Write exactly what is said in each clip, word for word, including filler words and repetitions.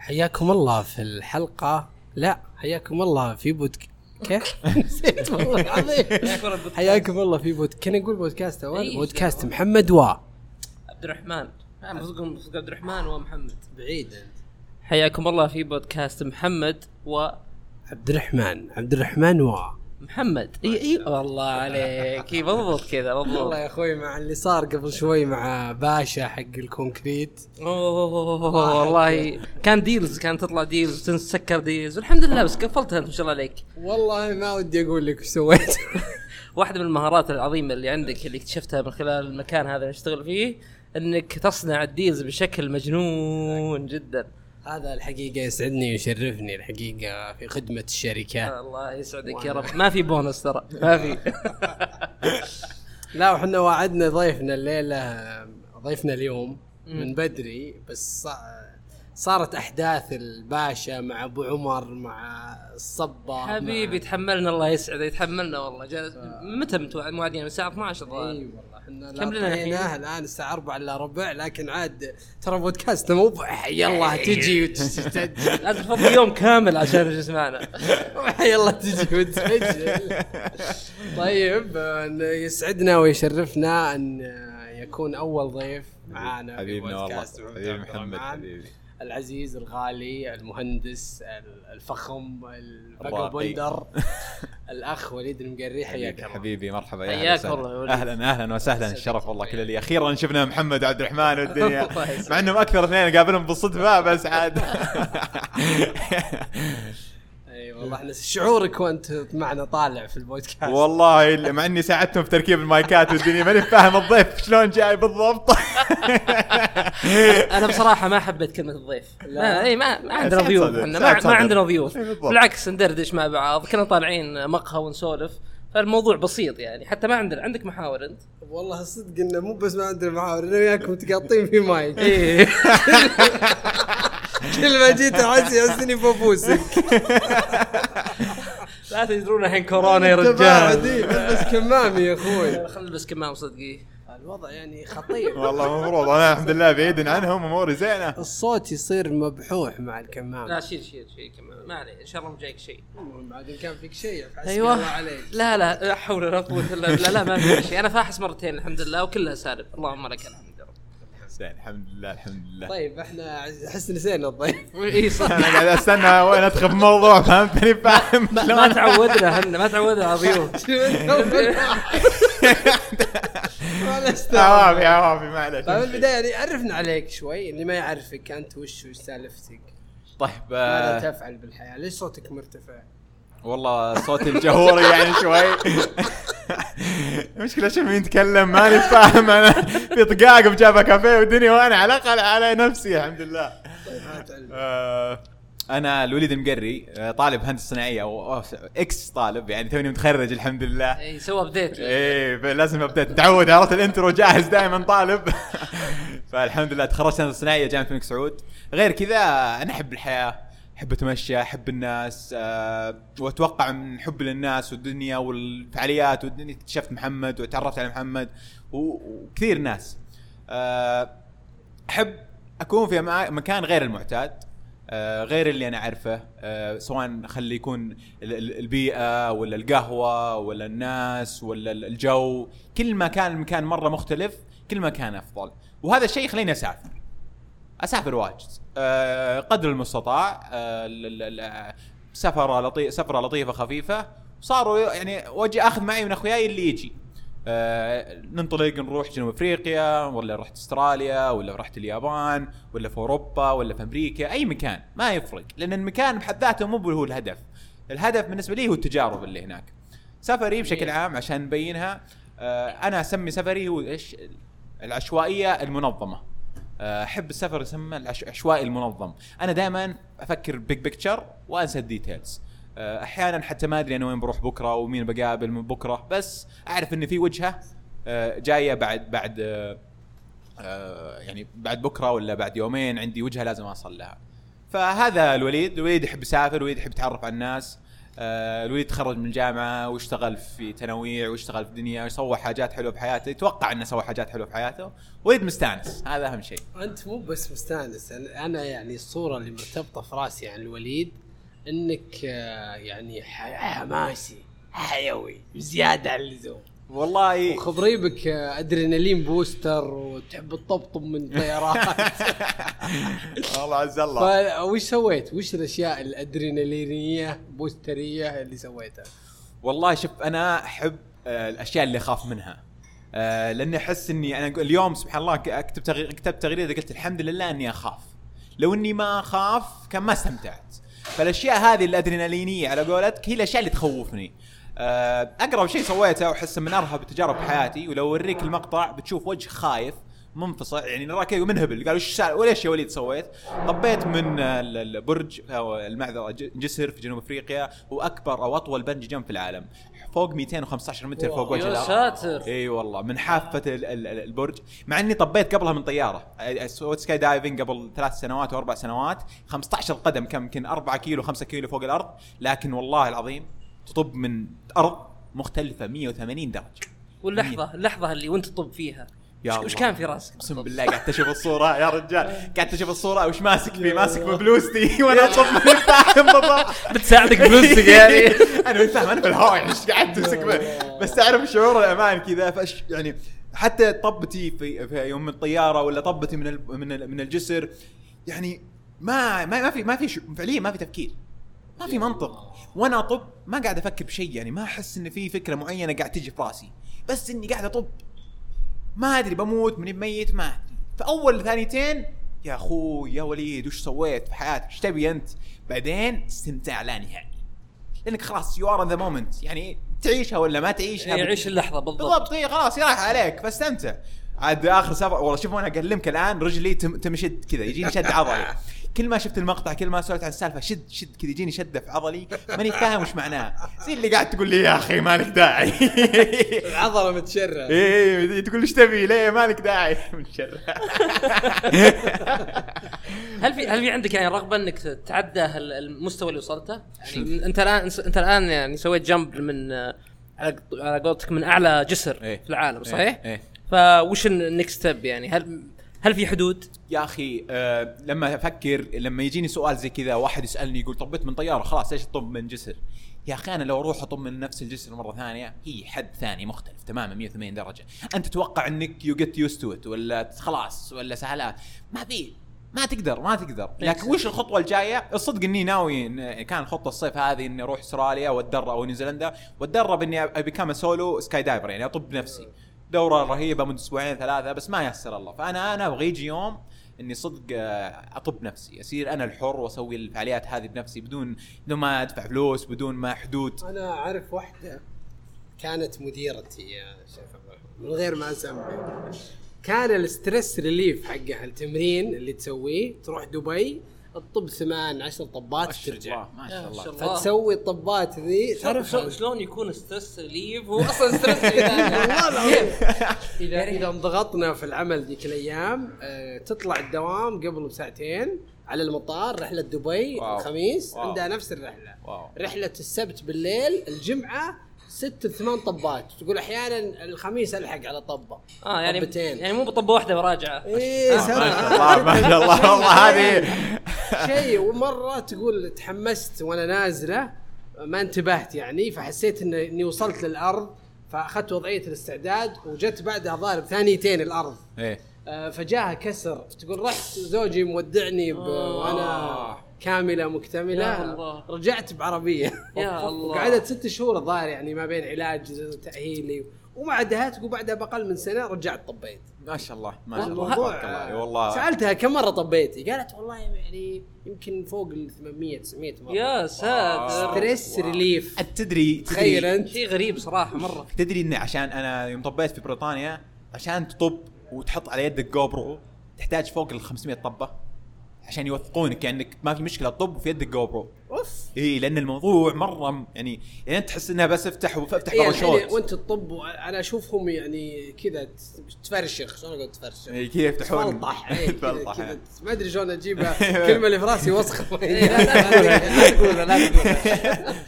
حياكم الله في الحلقة. لا حياكم الله في بود كيف نسيت والله العظيم. حياكم الله في بود كنا نقول بودكاست أول بودكاست محمد و عبد الرحمن. المفروض عبد الرحمن ومحمد بعيد. حياكم الله في بودكاست محمد و عبد الرحمن عبد الرحمن و محمد. اي اي والله عليك بالضبط كذا بالضبط. والله يا اخوي مع اللي صار قبل شوي مع باشا حق الكونكريت. اوه والله كان ديلز، كانت تطلع ديلز تنسكر ديلز والحمد لله، بس قفلتها ان شاء الله عليك. والله ما ودي اقول لك ايش سويت. واحدة من المهارات العظيمة اللي عندك اللي اكتشفتها من خلال المكان هذا اللي اشتغل فيه انك تصنع الديلز بشكل مجنون جدا. هذا الحقيقة يسعدني ويشرفني الحقيقة في خدمة الشركات. الله يسعدك يا رب. ما في بونص ترى ما في. لا وحنا وعدنا ضيفنا الليلة، ضيفنا اليوم من بدري، بس صارت أحداث الباشا مع أبو عمر مع الصبا. حبيبي تحملنا الله يسعده، يتحملنا والله. جالس متى موعدين من الساعة اثناشر الظاهر. اي والله احنا لاقيناه الان الساعة أربعة الا ربع، لكن عاد ترى بودكاست مو يلا تجي وتسجل. لازم تفضل يوم كامل عشان تسمعنا. يلا تجي وتسجل. طيب يسعدنا ويشرفنا ان يكون اول ضيف معانا في بودكاست محمد حبيبي العزيز الغالي المهندس الفخم الفقبندر الأخ وليد المقري. حياك الله حبيبي. مرحبا يا أهلا أهلا وسهلا. الشرف والله كل اللي أخيرا شفنا محمد وعبد الرحمن والدنيا مع أنهم أكثر اثنين قابلهم بالصدفة بس عاد. اي والله احنا شعورك وانت معنا طالع في البودكاست. والله مع اني ساعدتهم في تركيب المايكات والدنيا ماني فاهم الضيف شلون جاي بالضبط. انا بصراحه ما حبيت كلمه الضيف. لا اي ما, ما عندنا ضيوف، احنا ما, ما عندنا ضيوف بالعكس ندردش مع بعض. كنا طالعين مقهى ونسولف، فالموضوع بسيط يعني. حتى ما عندنا عندك محاور انت. والله صدق انه مو بس ما عندنا محاور، انا وياكم تقاطين في مايك. كل ما جيت احس يحسني بفوسك. لا تدرون الحين كورونا يا رجال. بس كمامي يا اخوي. خل بس كمام صدقي. الوضع يعني خطير والله مفروض. انا الحمد لله بعيد عنهم اموري زينه. الصوت يصير مبحوح مع الكمام. لا شيل شيل شيل كمام ما عليه ان شاء الله ما جايك شيء. بعدين كان فيك شيء. ايوه عليك. لا لا لا حول ولا قوه الا بالله. لا ما في شيء. انا فاحص مرتين الحمد لله وكلها سالب. اللهم لك الحمد. الحمد لله الحمد لله. طيب احنا احس نسينا الضيف. اي صح. انا قاعد استنى وين ادخل بموضوع فهمتني. فاهم ما تعودنا احنا ما تعودنا على ضيوف. عوافي عوافي معلش. طيب البداية يعني عرفنا عليك شوي، اللي ما يعرفك انت وش وش سالفتك. طيب ماذا تفعل بالحياة؟ ليش صوتك مرتفع؟ والله صوتي الجهوري يعني شوي. مشكلة شو مين يتكلم ماني فاهم. أنا في طقاق بجابة كافيه والدنيا وأنا على الأقل على نفسي الحمد لله. آه أنا الوليد المقري، طالب هندسة صناعية أو إكس طالب يعني توني متخرج الحمد لله. إيه سوى أبديت. إيه لازم أبديت تعود. عرفت الانترو جاهز دائما طالب. فالحمد لله تخرجت هندسة صناعية جامعة الملك سعود. غير كذا أنا أحب الحياة، أحب أتمشى، أحب الناس، أه وأتوقع من حب للناس والدنيا والفعاليات والدنيا اكتشفت محمد وتعرفت على محمد وكثير ناس. أه أحب أكون في مكان غير المعتاد، أه غير اللي أنا أعرفه، أه سواء خلي يكون البيئة ولا القهوة ولا الناس ولا الجو. كل ما كان المكان مرة مختلف كل ما كان أفضل. وهذا الشيء خليني أسافر أسافر واجد أه قدر المستطاع. أه سفرة لطيفة سفرة لطيفة خفيفة. صاروا يعني وجي أخذ معي من أخوياي اللي يجي أه ننطلق نروح جنوب أفريقيا ولا رحت أستراليا ولا رحت اليابان ولا في أوروبا ولا في أمريكا. أي مكان ما يفرق، لأن المكان بحد ذاته مو هو الهدف. الهدف بالنسبة لي هو التجارب اللي هناك. سفري بشكل عام عشان نبينها أه أنا أسمي سفري هو إيش العشوائية المنظمة. أحب السفر يسمى العشوائي المنظم. أنا دائما أفكر بيج بيكتشر وأنسى الديتيلز. أحيانا حتى ما أدري أنا وين بروح بكرة ومين بقابل من بكرة، بس أعرف إن في وجهة جاية بعد بعد يعني بعد بكرة ولا بعد يومين عندي وجهة لازم أصل لها. فهذا الوليد الوليد يحب يسافر، الوليد يحب يتعرف على الناس. آه الوليد تخرج من الجامعه واشتغل في تنويع واشتغل في الدنيا وسوى حاجات حلوه بحياته، يتوقع انه سوى حاجات حلوه في حياته، وليد مستانس، هذا اهم شيء. انت مو بس مستانس، انا يعني الصوره اللي مرتبطه في راسي عن الوليد انك يعني حماسي حيوي زياده عن اللزوم والله، وخضري بك ادرينالين بوستر وتحب تطبطب من طيارات. والله عز الله. فوش سويت؟ وش الاشياء الادرينالينيه بوستريه اللي سويتها؟ والله شوف، انا احب الاشياء اللي اخاف منها، لاني احس اني انا اليوم سبحان الله اكتب تغريده كتبت تغريده قلت الحمد لله اني اخاف، لو اني ما اخاف كان ما استمتعت. فالاشياء هذه الادرينالينيه على قولتك هي الاشياء اللي تخوفني. اقرب شيء سويته واحس من ارهب التجارب بحياتي، ولو اوريك المقطع بتشوف وجه خايف منفصل، يعني نراك منهبل. قالوا ايش وليش يا وليد سويت؟ طبيت من البرج او المعذره جسر في جنوب افريقيا، واكبر او اطول بنجي جمب في العالم، فوق مئتين وخمسة عشر متر فوق وجه الارض. يا ساتر. اي والله من حافه البرج، مع اني طبيت قبلها من طياره. سويت سكاي دايفنج قبل ثلاث سنوات واربع سنوات، خمسة عشر قدم، كم يمكن أربعة كيلو خمسة كيلو فوق الارض، لكن والله العظيم تطب من ارض مختلفه مئة وثمانين درجه. واللحظه اللحظه اللي وانت تطب فيها وش كان في راسك؟ اقسم بالله قاعد تشوف الصوره يا رجال، قاعد تشوف الصوره وش ماسك فيه، ماسك ببلوستي وانا اطب من فاهم بالضبط. بتساعدك بلوستك يعني. انا مش فاهم، انا في الهواء يعني ايش قاعد تمسك، بس تعرف شعور الامان كذا. فش يعني حتى طبتي في, في يوم من الطياره ولا طبتي من من من الجسر، يعني ما ما, ما في ما في فعليا ما في تفكير، ما في منطق. وانا اطب ما قاعد افكر بشيء، يعني ما احس ان في فكره معينه قاعد تجي في راسي، بس اني قاعد اطب ما ادري بموت من ميت ما ادري. فاول ثانيتين يا اخوي يا وليد وش سويت في حياتك، ايش تبي انت؟ بعدين استمتاع لا نهائي، لانك خلاص يو ار ان ذا مومنت، يعني تعيشها ولا ما تعيشها، يعيش اللحظه بالضبط بالضبط. اي خلاص راح عليك، فاستمتع. عاد اخر سفر والله شوف انا اكلمك الان رجلي تمشد كذا، يجيني شد عضلي كل ما شفت المقطع، كل ما سولت عن السالفه شد شد كذا يجيني شده في عضلي، ماني فاهم وش معناه. زي اللي قاعد تقول لي يا اخي مالك داعي. العضله متشرة. ايه تقول ايش تبي ليه مالك داعي متشرة. هل في هل في عندك يعني رغبه انك تتعدى المستوى اللي وصلته؟ يعني انت الان انت الان يعني سويت جمب من على قولتك من اعلى جسر إيه؟ في العالم صحيح؟ إيه؟ فوش النكست ستيب يعني؟ هل هل في حدود؟ يا اخي أه لما افكر لما يجيني سؤال زي كذا، واحد يسالني يقول طبيت من طياره خلاص ايش طب من جسر؟ يا اخي انا لو اروح اطب من نفس الجسر مره ثانيه هي حد ثاني مختلف تماما مئة وثمانين درجه. انت تتوقع انك يو جيت يوست تو ات ولا خلاص ولا سهلات، ما في ما تقدر ما تقدر. لكن وش الخطوه الجايه؟ الصدق اني ناوي كان الخطه الصيف هذه اني اروح استراليا واتدرب او نيوزيلندا واتدرب اني ابي كام سولو سكاي دايفر، يعني اطب بنفسي دوره رهيبه من اسبوعين ثلاثه، بس ما يسر الله. فانا انا ابغى يجي يوم اني صدق اطب نفسي، اصير انا الحر واسوي الفعاليات هذه بنفسي بدون بدون ما ادفع فلوس بدون ما حدود. انا اعرف واحده كانت مديرتي يا شيخ من غير ما اسمي، كان الستريس ريليف حقها التمرين اللي تسويه تروح دبي الطب ثمان عشر طبات ترجع ما شاء الله. فتسوي الطبات ذي. تعرف شلون يكون ستريس ريليف؟ هو اصلا ستريس اذا اذا انضغطنا في العمل ذيك الايام أه تطلع الدوام قبل بساعتين على المطار، رحله دبي واو. الخميس واو. عندها نفس الرحله واو. رحله السبت بالليل، الجمعه ست ثمان طبات، تقول احيانا الخميس الحق على طبه اه يعني طبتين. يعني مو بطبه واحده وراجعه. ايه ما شاء الله ما شاء الله والله هذه شيء. ومره تقول تحمست وانا نازله ما انتبهت يعني، فحسيت ان اني وصلت للارض فاخذت وضعيه الاستعداد، وجت بعدها ضارب ثانيتين الارض ايه آه فجاها كسر. تقول رحت زوجي مودعني وانا كامله مكتمله، رجعت بعربيه يا الله. وقعدت ست شهور الظاهر يعني ما بين علاج تاهيلي، وبعدها تقول بعدها بقل من سنه رجعت طبيت. ما شاء الله ما شاء الله الله والله. سالتها كم مره طبيتي؟ قالت والله يعني يمكن فوق ال ثمانمية تسعمية مره. يا ساتر. ستريس ريليف. تدري تخيل انت شيء غريب صراحه مره. تدري اني عشان انا يوم طبيت في بريطانيا عشان تطب وتحط على يدك جو برو تحتاج فوق ال خمسمية طبه عشان يوثقونك يعني ما في مشكله تطب وفي يدك جو برو. اوف اي لان الموضوع مره يعني يعني انت تحس انها بس افتح وافتح إيه باراشوت يعني وانت تطب. انا اشوفهم يعني كذا تفرشخ، شلون اقول تفرشخ؟ اي كذا يفتحون تفلطح كذا ما ادري شلون اجيبها كلمه اللي في راسي وسخه. لا تقول لا تقول.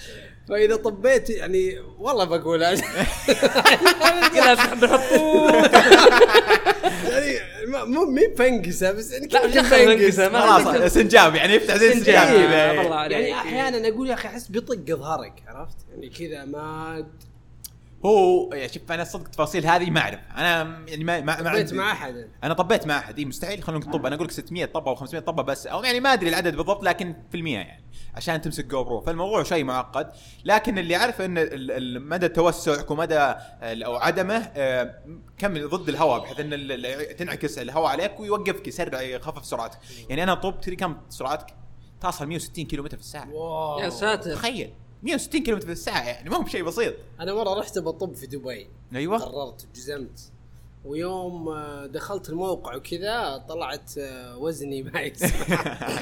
فاذا طبيت يعني والله بقول كذا بنحطوه يعني مو مين فنقسه بس يعني لا فنقسه خلاص سنجاب يعني يفتح زي السنجاب يعني احيانا اقول يا اخي احس بيطق ظهرك عرفت يعني كذا ما هو يعني شوف انا صدق تفاصيل هذه ما اعرف انا يعني ما ما طبيت مع احد انا طبيت مع احد مستحيل خلونا نطب انا اقول لك ستمية طبه او خمسمية طبه بس او يعني ما ادري العدد بالضبط لكن في المية يعني عشان تمسك جو برو فالموضوع شيء معقد لكن اللي عارفه ان مدى التوسع ومدى او عدمه كم ضد الهواء بحيث ان تنعكس الهواء عليك ويوقفك يسرع يخفف سرعتك يعني انا طب تري كم سرعتك تصل مية وستين كيلومتر في الساعه يا ساتر تخيل مية وستين كيلومتر في الساعه يعني ما هو بشيء بسيط. انا مره رحت بطب في دبي ايوه قررت جزمت ويوم دخلت الموقع وكذا طلعت وزني ما يسمع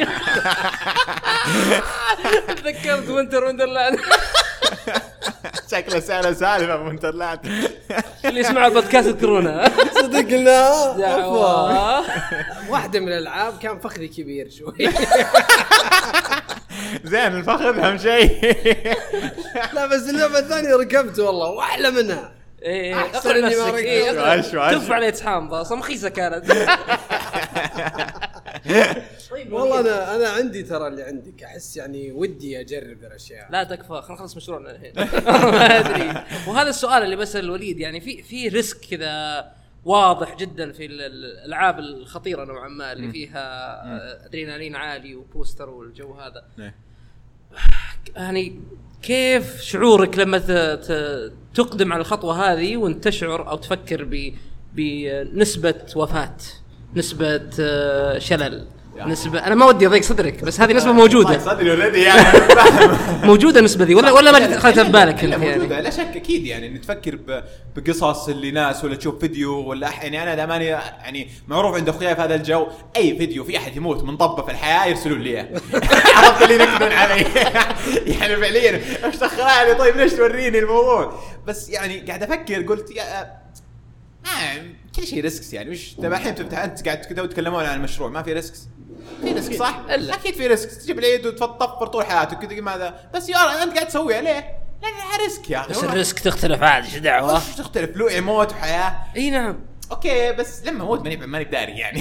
تذكرت وينتر وندرلاند شكله سالة سالفة وينترلاند اللي يسمع البودكاست يذكرونه صدق لا دعوة واحدة من الألعاب كان فخذي كبير شوي زين الفخذ أهم شيء لا بس اللعبة الثانية ركبت والله وأحلى منها ايه اقرا نفسك ايه ترفع عليه تحام اصلا مخيسه كانت والله انا انا عندي ترى اللي عندك احس يعني ودي اجرب الاشياء لا تكفى خلينا نخلص مشروعنا الحين ما ادري وهذا السؤال اللي بسأل الوليد يعني في في ريسك كذا واضح جدا في الالعاب الخطيره نوعا ما اللي فيها ادرينالين عالي وبوستر والجو هذا يعني كيف شعورك لما تقدم على الخطوة هذه وانت تشعر أو تفكر ب بنسبة وفاة نسبة شلل يعني. نسبة أنا ما ودي أضيق صدرك بس هذه نسبة موجودة صدري ولدي يعني موجودة نسبة ذي ولا ولا ما خلتها في بالك لا موجودة لا شك أكيد يعني نتفكر بقصص اللي ناس ولا تشوف فيديو ولا يعني أنا داماني يعني معروف عند أخوياي في هذا الجو أي فيديو في أحد يموت من طبة في الحياة يرسلون لي عرفت اللي ينكدون علي يعني فعليا إيش دخلها لي طيب ليش توريني الموضوع بس يعني قاعد أفكر قلت يا آه كل شيء ريسكس يعني مش تبع الحين تفتح أنت قاعد كذا وتكلمون عن المشروع ما في ريسكس في ريسك صح؟ أكيد في ريسك تجيب اليد وتفطفر طول حياتك كذا ماذا بس يا أنت قاعد تسويها ليه؟ لأنها ريسك يا أخي بس الريسك تختلف عادي شو دعوة؟ شو تختلف له موت وحياة؟ إي نعم أوكي بس لما موت ماني ماني بداري يعني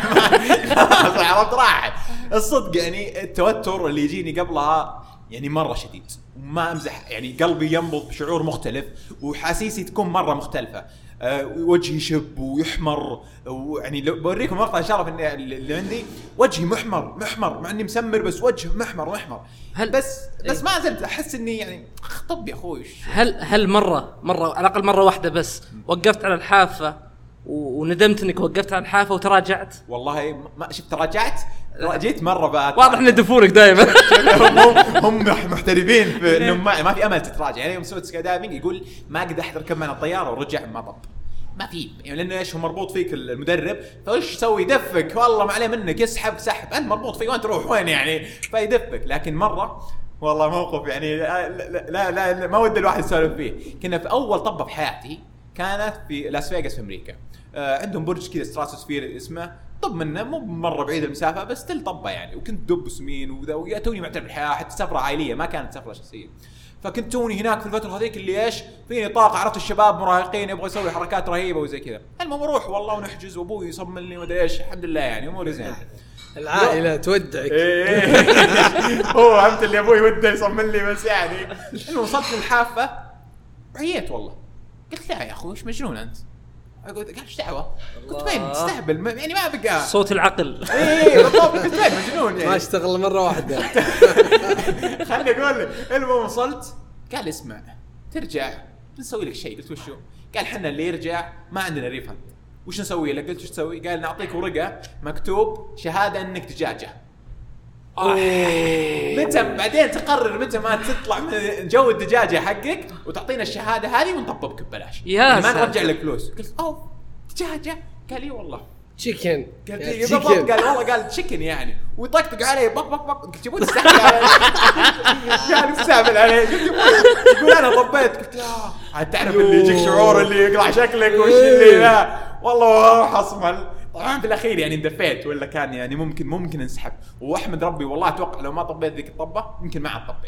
عرفت راحت الصدق يعني التوتر اللي يجيني قبلها يعني مرة شديد وما أمزح يعني قلبي ينبض بشعور مختلف وحاسيسي تكون مرة مختلفة أه وجهي يشب ويحمر ويعني لو بوريكم مقطع شرف اني اللي عندي وجهي محمر محمر مع اني مسمر بس وجه محمر محمر هل بس بس ما زلت احس اني يعني طب يا اخوي هل هل مره مره على الاقل مره واحده بس وقفت على الحافه وندمت انك وقفت على الحافه وتراجعت والله ما شفت تراجعت جيت مره بقى واضح ان دفورك دائما هم محترفين في انه ما في امل تتراجع يعني يوم سويت سكاي دايفنج يقول ما قد احد ركب معنا الطياره ورجع ما طب ما في يعني لانه ايش هو مربوط فيك المدرب فايش يسوي يدفك والله ما عليه منك يسحب سحب انت مربوط فيه وانت تروح وين يعني فيدفك لكن مره والله موقف يعني لا لا, لا, لا ما ودي الواحد يسولف فيه كنا في اول طبه في حياتي كانت في لاس فيغاس في امريكا آه عندهم برج كذا ستراتوسفير اسمه طب منه مو مره بعيد المسافه بس تل طبه يعني وكنت دب سمين وذا وتوني معترف بالحياه حتى سفره عائليه ما كانت سفره شخصيه فكنت توني هناك في الفتره هذيك اللي ايش فيني طاقه عرفت الشباب مراهقين يبغوا يسوي حركات رهيبه وزي كذا المهم اروح والله ونحجز وابوي يصمم لي وما ادري ايش الحمد لله يعني اموري زين العائله تودعك هو فهمت اللي ابوي وده يصمم لي بس يعني المهم وصلت للحافه عييت والله قلت لا يا اخوي ايش مجنون انت اقول قال ايش دعوه كنت باين تستهبل يعني ما بقى صوت العقل ايه بالضبط كنت باين مجنون يعني ما اشتغل مره واحده خلني اقول لك المهم وصلت قال اسمع ترجع نسوي لك شيء قلت وشو قال حنا اللي يرجع ما عندنا ريفند وش نسوي لك قلت وش تسوي قال نعطيك ورقه مكتوب شهاده انك دجاجه متى بعدين تقرر متى ما تطلع من جو الدجاجه حقك وتعطينا الشهاده هذه ونطببك ببلاش يعني ما نرجع لك فلوس قلت اوه دجاجه قال لي والله تشيكن قال لي بالضبط قال والله قال تشيكن يعني ويطقطق علي بق بق بق قلت يبون تستهبل علي قال تستهبل علي قلت يقول انا طبيت قلت لا عاد تعرف اللي يجيك شعور اللي يقلع شكلك وش اللي لا والله اروح اصمل طبعا في الاخير يعني اندفيت ولا كان يعني ممكن ممكن انسحب واحمد ربي والله اتوقع لو ما طبيت ذيك الطبه يمكن ما عاد طبيت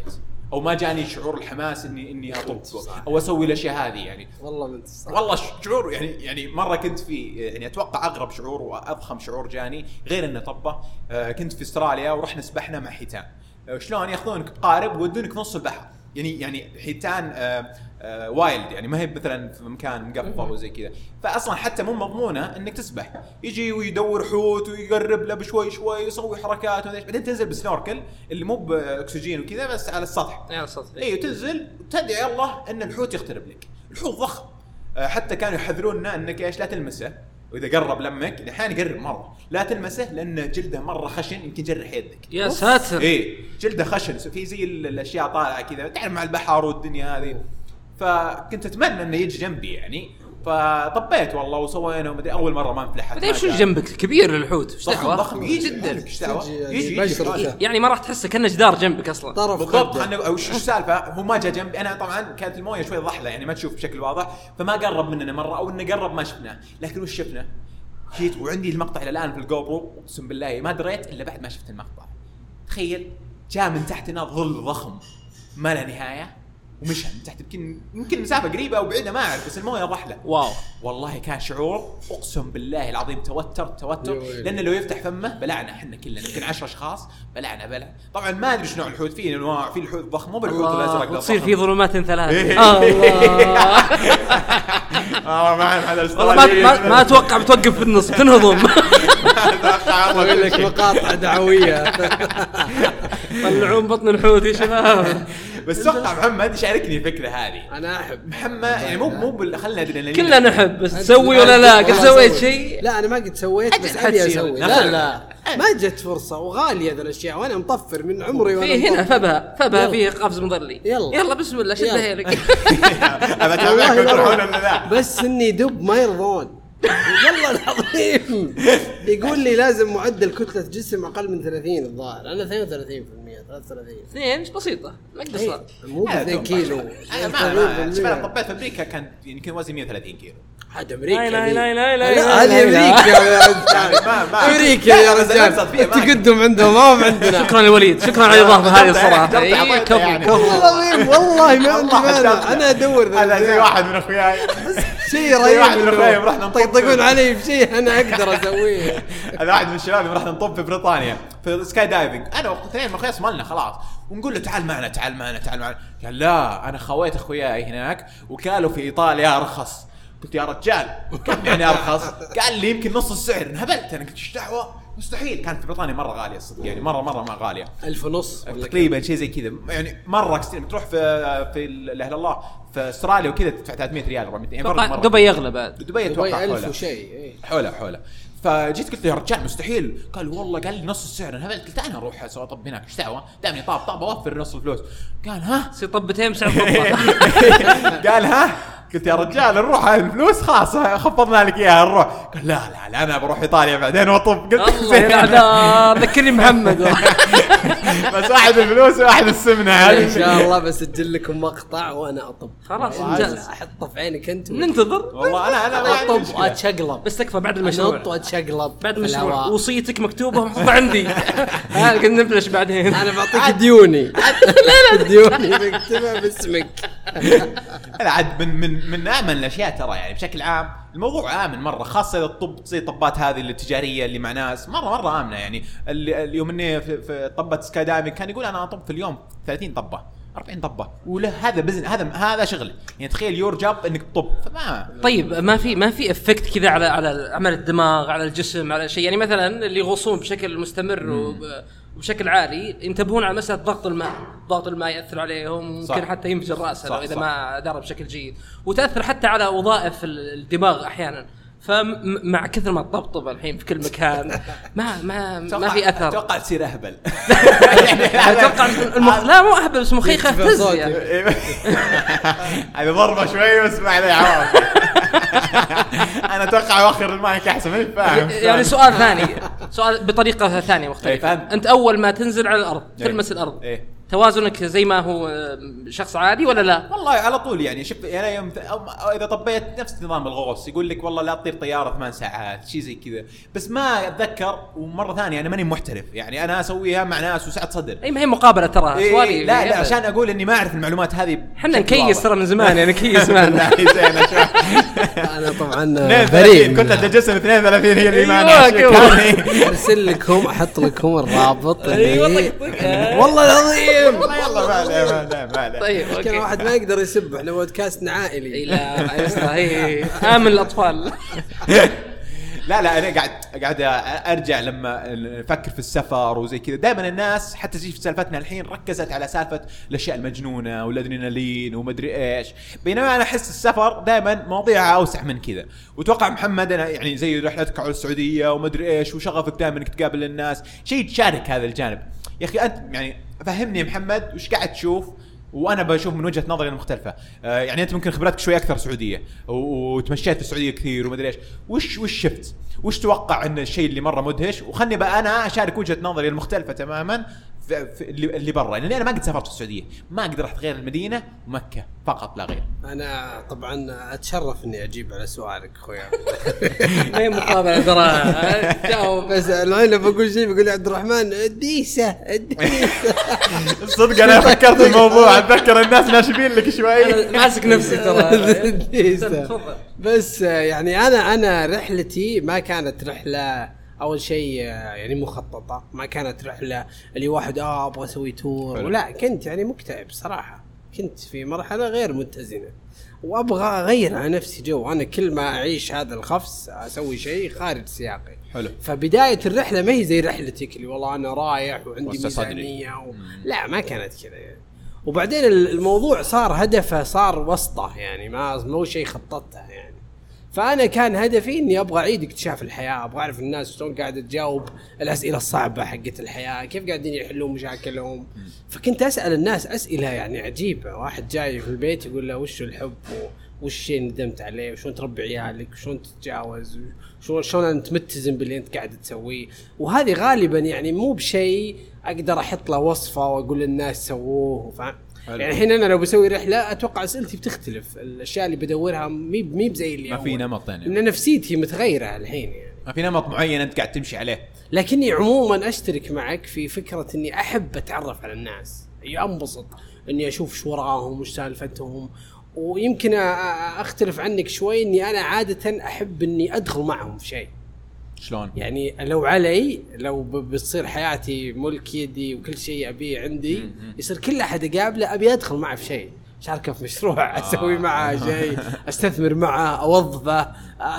او ما جاني شعور الحماس اني اني اطب او اسوي الاشياء هذه يعني. والله من الصح. والله شعور يعني يعني مره كنت في يعني اتوقع اغرب شعور واضخم شعور جاني غير انه طبه. آه كنت في استراليا ورحنا سبحنا مع حيتان. آه شلون ياخذونك بقارب ويودونك نص البحر يعني يعني حيتان آه آه وايلد يعني ما هي مثلا في مكان مقفل وزي كذا. فاصلا حتى مو مضمونه انك تسبح. يجي ويدور حوت ويقرب له بشوي شوي يسوي حركات وذا بعدين تنزل بسنوركل اللي مو باكسجين وكذا بس على السطح. على السطح اي تنزل وتدعي الله ان الحوت يقترب لك. الحوت ضخم. آه حتى كانوا يحذروننا انك ايش لا تلمسه واذا قرب لمك احيانا يقرب مره لا تلمسه لان جلده مره خشن يمكن يجرح يدك. يا ساتر. اي جلده خشن في زي الاشياء طالعه كذا تعرف مع البحر والدنيا هذه. فكنت اتمنى انه يجي جنبي يعني فطبيت والله وسوينا ومدري اول مره ما انفلحت. ايش جنبك كبير الحوت ايش دعوه ضخم يجي جدا يجي يجي يعني ما راح تحسه كانه جدار جنبك اصلا بالضبط. انا او شو السالفه هو ما جاء جنبي انا طبعا كانت المويه شوي ضحله يعني ما تشوف بشكل واضح فما قرب مننا مره او انه قرب ما شفناه لكن وش شفنا جيت وعندي المقطع الى الان في الجوبرو اقسم بالله ما دريت الا بعد ما شفت المقطع. تخيل جاء من تحتنا ظل ضخم ما له نهايه ومشى من تحت يمكن يمكن مسافه قريبه او بعيده ما اعرف بس المويه ضحله. واو والله كان شعور اقسم بالله العظيم توتر توتر لانه لو يفتح فمه بلعنا احنا كلنا يمكن عشرة اشخاص بلعنا بلع. طبعا ما ادري شنو الحوت فيه انواع في الحوت الضخم مو بالحوت الازرق ده تصير في ظلمات ثلاث. الله اه ما هذا والله ما ما اتوقع بتوقف في النص تنهضم. اتوقع اقول لك مقاطع دعويه طلعون بطن الحوت يا شباب. بس اتوقع محمد يشاركني الفكره هذه. انا احب محمد يعني مو مو خلنا ادرينالين كلنا نحب بس تسوي ولا لا قد سويت شيء. لا انا ما قد سويت بس ابي اسوي. لا لا ما جت فرصه وغاليه ذا الاشياء وانا مطفر من عمري وانا في هنا فبها فبها فيه قفز مظلي. يلا يلا بسم الله شد حيلك. ابى تابعكم تروحون ولا لا بس اني دب ما يرضون والله العظيم. يقول لي لازم معدل كتله جسم اقل من ثلاثين الظاهر انا اثنين وثلاثين بالمئة ثلاثة وثلاثين اثنين مش بسيطه ما قصر مو اثنين كيلو. انا ما انا طبيت في امريكا كان يمكن وزني مئة وثلاثين كيلو. هذا امريكا. لا لا لا لا لا هذه امريكا يا رجال. امريكا يا رجال التقدم عندهم ما هم عندنا. شكرا لوليد شكرا على الاضافه هذه الصراحه. كفو والله والله ما عندي انا ادور هذا زي واحد من اخوياي شيء رهيب من اخوياي رحنا يطقطقون علي بشيء انا اقدر اسويه. هذا واحد من الشباب رحنا نطب في بريطانيا في سكاي دايفنج انا واثنين من اخوياي مالنا خلاص ونقول له تعال معنا تعال معنا تعال معنا. قال لا انا خويت اخوياي هناك وكالوا في ايطاليا ارخص. قلت يا رجال كم يعني ارخص؟ قال لي يمكن نص السعر. انهبلت انا قلت ايش دعوه مستحيل. كانت في بريطانيا مره غاليه الصدق يعني مره مره ما غاليه ألف ونص تقريبا شيء زي كذا يعني مره كثير. تروح في في لا الله في استراليا وكذا تدفع ثلاثمئة ريال أربعمئة يعني دبي يغلى بعد. دبي اتوقع ألف وشيء حوله حوله. فجيت قلت له يا رجال مستحيل. قال والله قال لي نص السعر. انا قلت انا اروح اسوي اطب هناك ايش دعوه دامني طاب طاب اوفر نص الفلوس. قال ها سي طبتين بسعر طبه. قال ها قلت يا رجال نروح هاي الفلوس خلاص خفضنا لك اياها نروح. قال لا لا لا انا بروح ايطاليا بعدين واطب. قلت الله يلعنه ذكرني محمد. بس واحد الفلوس وواحد السمنه هذه ان شاء الله بسجل لكم مقطع وانا اطب خلاص انجاز. احطه في عينك انت ننتظر. والله انا انا اطب واتشقلب بس تكفى بعد المشروع انط واتشقلب بعد المشروع وصيتك مكتوبه ومحطوطه عندي. ها قد نبلش بعدين. انا بعطيك ديوني. لا لا ديوني مكتوبه باسمك. لا عاد من من من امن الاشياء ترى يعني بشكل عام الموضوع امن مره خاصه اذا الطب زي الطبات هذه التجاريه اللي مع ناس مره مره امنه يعني. اليوم اني في, في طبه سكاي دايفنج كان يقول انا اطب في اليوم ثلاثين طبه أربعين طبه وله هذا بزن هذا هذا شغله يعني. تخيل يور جاب انك تطب فما طيب ما في ما في افكت كذا على على عمل الدماغ على الجسم على شيء يعني مثلا اللي يغوصون بشكل مستمر وب وبشكل عالي ينتبهون على مسألة ضغط الماء. ضغط الماء يأثر عليهم ممكن حتى ينفجر رأسه لو إذا صح. ما دار بشكل جيد وتأثر حتى على وظائف الدماغ أحيانا. فمع كثر ما تطبطب الحين في كل مكان ما ما ما في أثر. أتوقع تصير أهبل. أتوقع المخ لا مو أهبل بس مخي خفز يعني. هذا ضربة شوي بس ما عليه عوام. أنا أتوقع أوخر المايك أحسن ما فاهم. يعني سؤال ثاني سؤال بطريقة ثانية مختلفة. أنت أول ما تنزل على الأرض تلمس الأرض توازنك زي ما هو شخص عادي ولا لا؟ والله على طول يعني شوف انا يوم اذا طبيت نفس نظام الغوص يقول لك والله لا تطير طياره ثمان ساعات شيء زي كذا، بس ما اتذكر. ومره ثانيه انا ماني محترف يعني انا اسويها مع ناس وسعه صدر. اي ما هي مقابله ترى إيه سوالي. لا لا عشان اقول اني ما اعرف المعلومات هذه. احنا نكيس ترى من زمان يعني كيس معنا. انا طبعا بريء كنت تجسم اثنين وثلاثين هي اللي معنا. ارسل لكم احط لكم الرابط. ايوه والله العظيم والله ما ما طيب كان واحد ما يقدر يسب. احنا بودكاست عائلي. اي لا هي امن الاطفال. لا لا انا قاعد قاعد ارجع لما نفكر في السفر وزي كذا. دائما الناس حتى زي في سالفتنا الحين ركزت على سالفه الاشياء المجنونه والادرينالين ومدري ايش، بينما انا احس السفر دائما مواضيعها اوسع من كذا. وتوقع محمد انا يعني زي رحلتك على السعوديه ومدري ايش وشغفك دائما انك تقابل الناس شيء تشارك هذا الجانب. يا اخي انت يعني فهمني يا محمد وش قاعد تشوف وانا بشوف من وجهه نظري المختلفه. آه يعني انت ممكن خبرتك شوي اكثر سعوديه وتمشيت في السعوديه كثير وما ادري ايش، وش وش شفت وش توقع ان الشيء اللي مره مدهش، وخلني بقى انا اشارك وجهه نظري المختلفه تماما في في اللي, اللي برا، لان انا ما قد سافرت في السعوديه، ما اقدر رحت غير المدينه ومكه فقط لا غير. انا طبعا اتشرف اني اجيب على سؤالك اخويا. ما هي مقابله ترى جاوب. بس الحين بقول شيء بقول عبد الرحمن الديسه الديسه. صدق انا فكرت الموضوع اتذكر الناس ناشبين لك شوي. ماسك نفسي ترى. بس يعني انا انا رحلتي ما كانت رحله اول شيء يعني مخططه، ما كانت رحله اللي واحد اه ابغى اسوي تور، ولا كنت يعني مكتئب صراحه، كنت في مرحله غير متزنه وابغى اغير على نفسي جو. انا كل ما اعيش هذا الخفس اسوي شيء خارج سياقي. حلو. فبدايه الرحله ما هي زي رحلتك اللي والله انا رايح وعندي ميزانيه و... لا ما كانت كذا يعني. وبعدين الموضوع صار هدفه صار وسطه يعني ما مو شيء خططته يعني. فأنا كان هدفي إني أبغى أعيد اكتشاف الحياة، أبغى أعرف الناس شلون قاعدة تجاوب الأسئلة الصعبة حقت الحياة، كيف قاعدين يحلون مشاكلهم. فكنت أسأل الناس أسئلة يعني عجيبة. واحد جاي في البيت يقول له وش الحب وش الشيء ندمت عليه وشلون تربي عيالك وشلون تتجاوز وشلون شلون أنت متزن باللي أنت قاعد تسويه. وهذه غالبا يعني مو بشيء أقدر أحط له وصفة وأقول للناس سووه. فاهم يعني الحين انا لو بسوي رحله اتوقع اسئلتي بتختلف، الاشياء اللي بدورها مي مي بزي اللي ما في نمط يعني. ان نفسيتي متغيره الحين يعني ما في نمط معين انت قاعد تمشي عليه. لكني عموما اشترك معك في فكره اني احب اتعرف على الناس، انبسط اني اشوف شو وراهم وش سالفتهم. ويمكن اختلف عنك شوي اني انا عاده احب اني ادخل معهم في شيء. شلون يعني لو علي لو بتصير حياتي ملك يدي وكل شيء أبيه عندي يصير كل أحد أقابله أبي أدخل معه في شيء، شاركه في مشروع، أسوي معه شيء، أستثمر معه، أوظفه،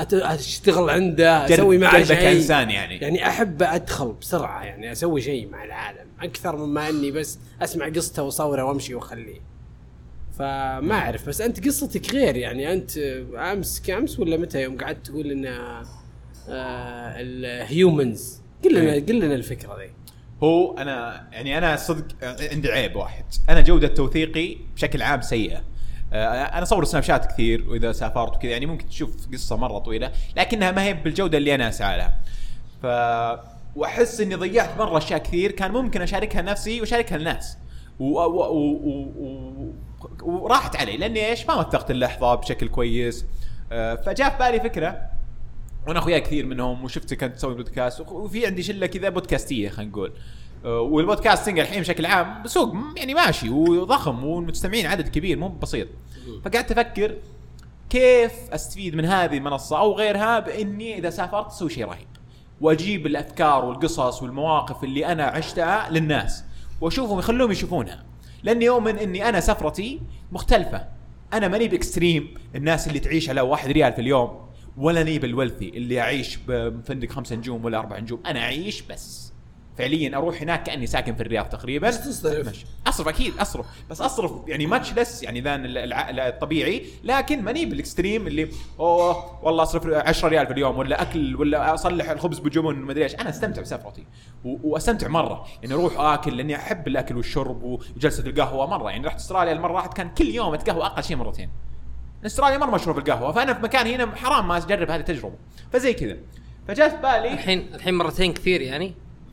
أشتغل عنده، أسوي معه شيء. إنسان يعني يعني أحب أدخل بسرعة يعني أسوي شيء مع العالم أكثر مما أني بس أسمع قصته وصوره وأمشي وأخليه. فما أعرف بس أنت قصتك غير يعني. أنت أمس كأمس ولا متى يوم قعدت تقول إن آه الهيومنز قل لنا قل لنا الفكره ذي. هو انا يعني انا صدق عندي عيب واحد، انا جوده توثيقي بشكل عام سيئه. آه انا اصور سناب شات كثير واذا سافرت وكذا يعني ممكن تشوف قصه مره طويله لكنها ما هي بالجوده اللي انا اسعى لها. ف واحس اني ضيعت مره اشياء كثير كان ممكن اشاركها لنفسي واشاركها الناس و... و... و... و... وراحت علي لاني ايش ما وثقت اللحظه بشكل كويس. آه فجاء في بالي فكره وانا اخويا كثير منهم وشفت كنت تسوي بودكاست وفي عندي شله كذا بودكاستيه خلينا نقول. والبودكاستنج الحين بشكل عام بسوق يعني ماشي وضخم والمستمعين عدد كبير مو بسيط. فقعدت افكر كيف استفيد من هذه المنصه او غيرها باني اذا سافرت اسوي شيء رهيب واجيب الافكار والقصص والمواقف اللي انا عشتها للناس واشوفهم يخلوهم يشوفونها. لاني يؤمن اني انا سفرتي مختلفه، انا ماني باكستريم الناس اللي تعيش على واحد ريال في اليوم ولا نيب الولثي اللي أعيش بفندق خمسة نجوم ولا أربع نجوم. أنا أعيش بس فعليا أروح هناك كأني ساكن في الرياض تقريبا. تصرف أصرف أكيد أصرف بس أصرف يعني ماتش لس يعني ذا الطبيعي، لكن ماني بالإكستريم اللي أوه والله أصرف عشرة ريال في اليوم ولا أكل ولا أصلح الخبز بجبن ما أدري إيش. أنا أستمتع بسفرتي وأستمتع مرة يعني أروح آكل لأني أحب الأكل والشرب وجلسة القهوة مرة. يعني رحت أستراليا المرة واحد كان كل يوم أتقهوى أقل شيء مرتين. استراليا مرة مشهور بالقهوة فأنا في مكان هنا حرام ما أجرب هذه التجربة فزي كذا. فجاء في بالي الحين الحين مرتين كثير يعني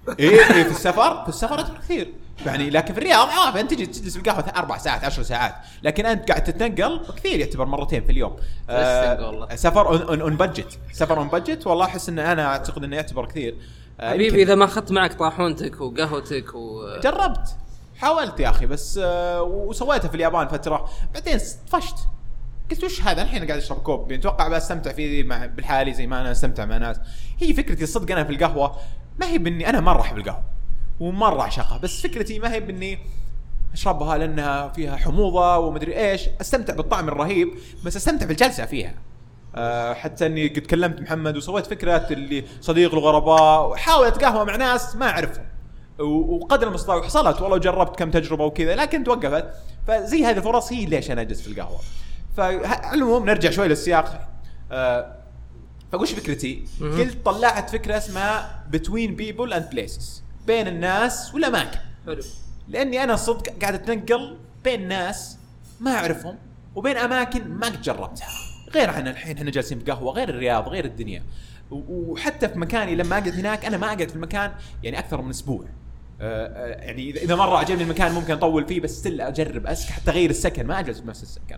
ايه إيه في السفر في السفر اتبر كثير يعني. لكن في الرياض عارف انت تجي تجلس بالقهوه اربع ساعات عشر ساعات، لكن انت قاعد تتنقل كثير يعتبر مرتين في اليوم. آه سفر اون بادجت سفر اون بادجت والله احس ان انا اعتقد انه يعتبر كثير. آه حبيبي اذا ما اخذت معك طاحونتك وقهوتك و... جربت حاولت يا اخي بس آه وسويتها في اليابان فتره، بعدين طفشت قلت وش هذا الحين قاعد اشرب كوب اتوقع بستمتع فيه مع بالحالي زي ما انا استمتع مع ناس. هي فكرتي الصدق انا في القهوه ما هي باني انا مره احب القهوه ومره اعشقها، بس فكرتي ما هي باني اشربها لانها فيها حموضه ومدري ايش. استمتع بالطعم الرهيب بس استمتع بالجلسه فيها. أه حتى اني قد كلمت محمد وسويت فكره اللي صديق الغرباء وحاولت اتقهوى مع ناس ما اعرفهم وقدر المستطاع وحصلت والله جربت كم تجربه وكذا لكن توقفت. فزي هذه الفرص هي ليش انا اجلس في القهوه. فالمهم نرجع شوي للسياق. أه فوش فكرتي؟ قلت طلعت فكره اسمها between people and places، بين الناس والاماكن. حلو. لاني انا صدق قاعد اتنقل بين ناس ما اعرفهم وبين اماكن ما قد جربتها، غير عن الحين احنا جالسين في قهوه، غير الرياض، غير الدنيا. وحتى في مكاني لما اقعد هناك انا ما اقعد في المكان يعني اكثر من اسبوع. يعني اذا مره عجبني المكان ممكن اطول فيه، بس ستيل اجرب اسك حتى اغير السكن، ما اجلس بنفس السكن.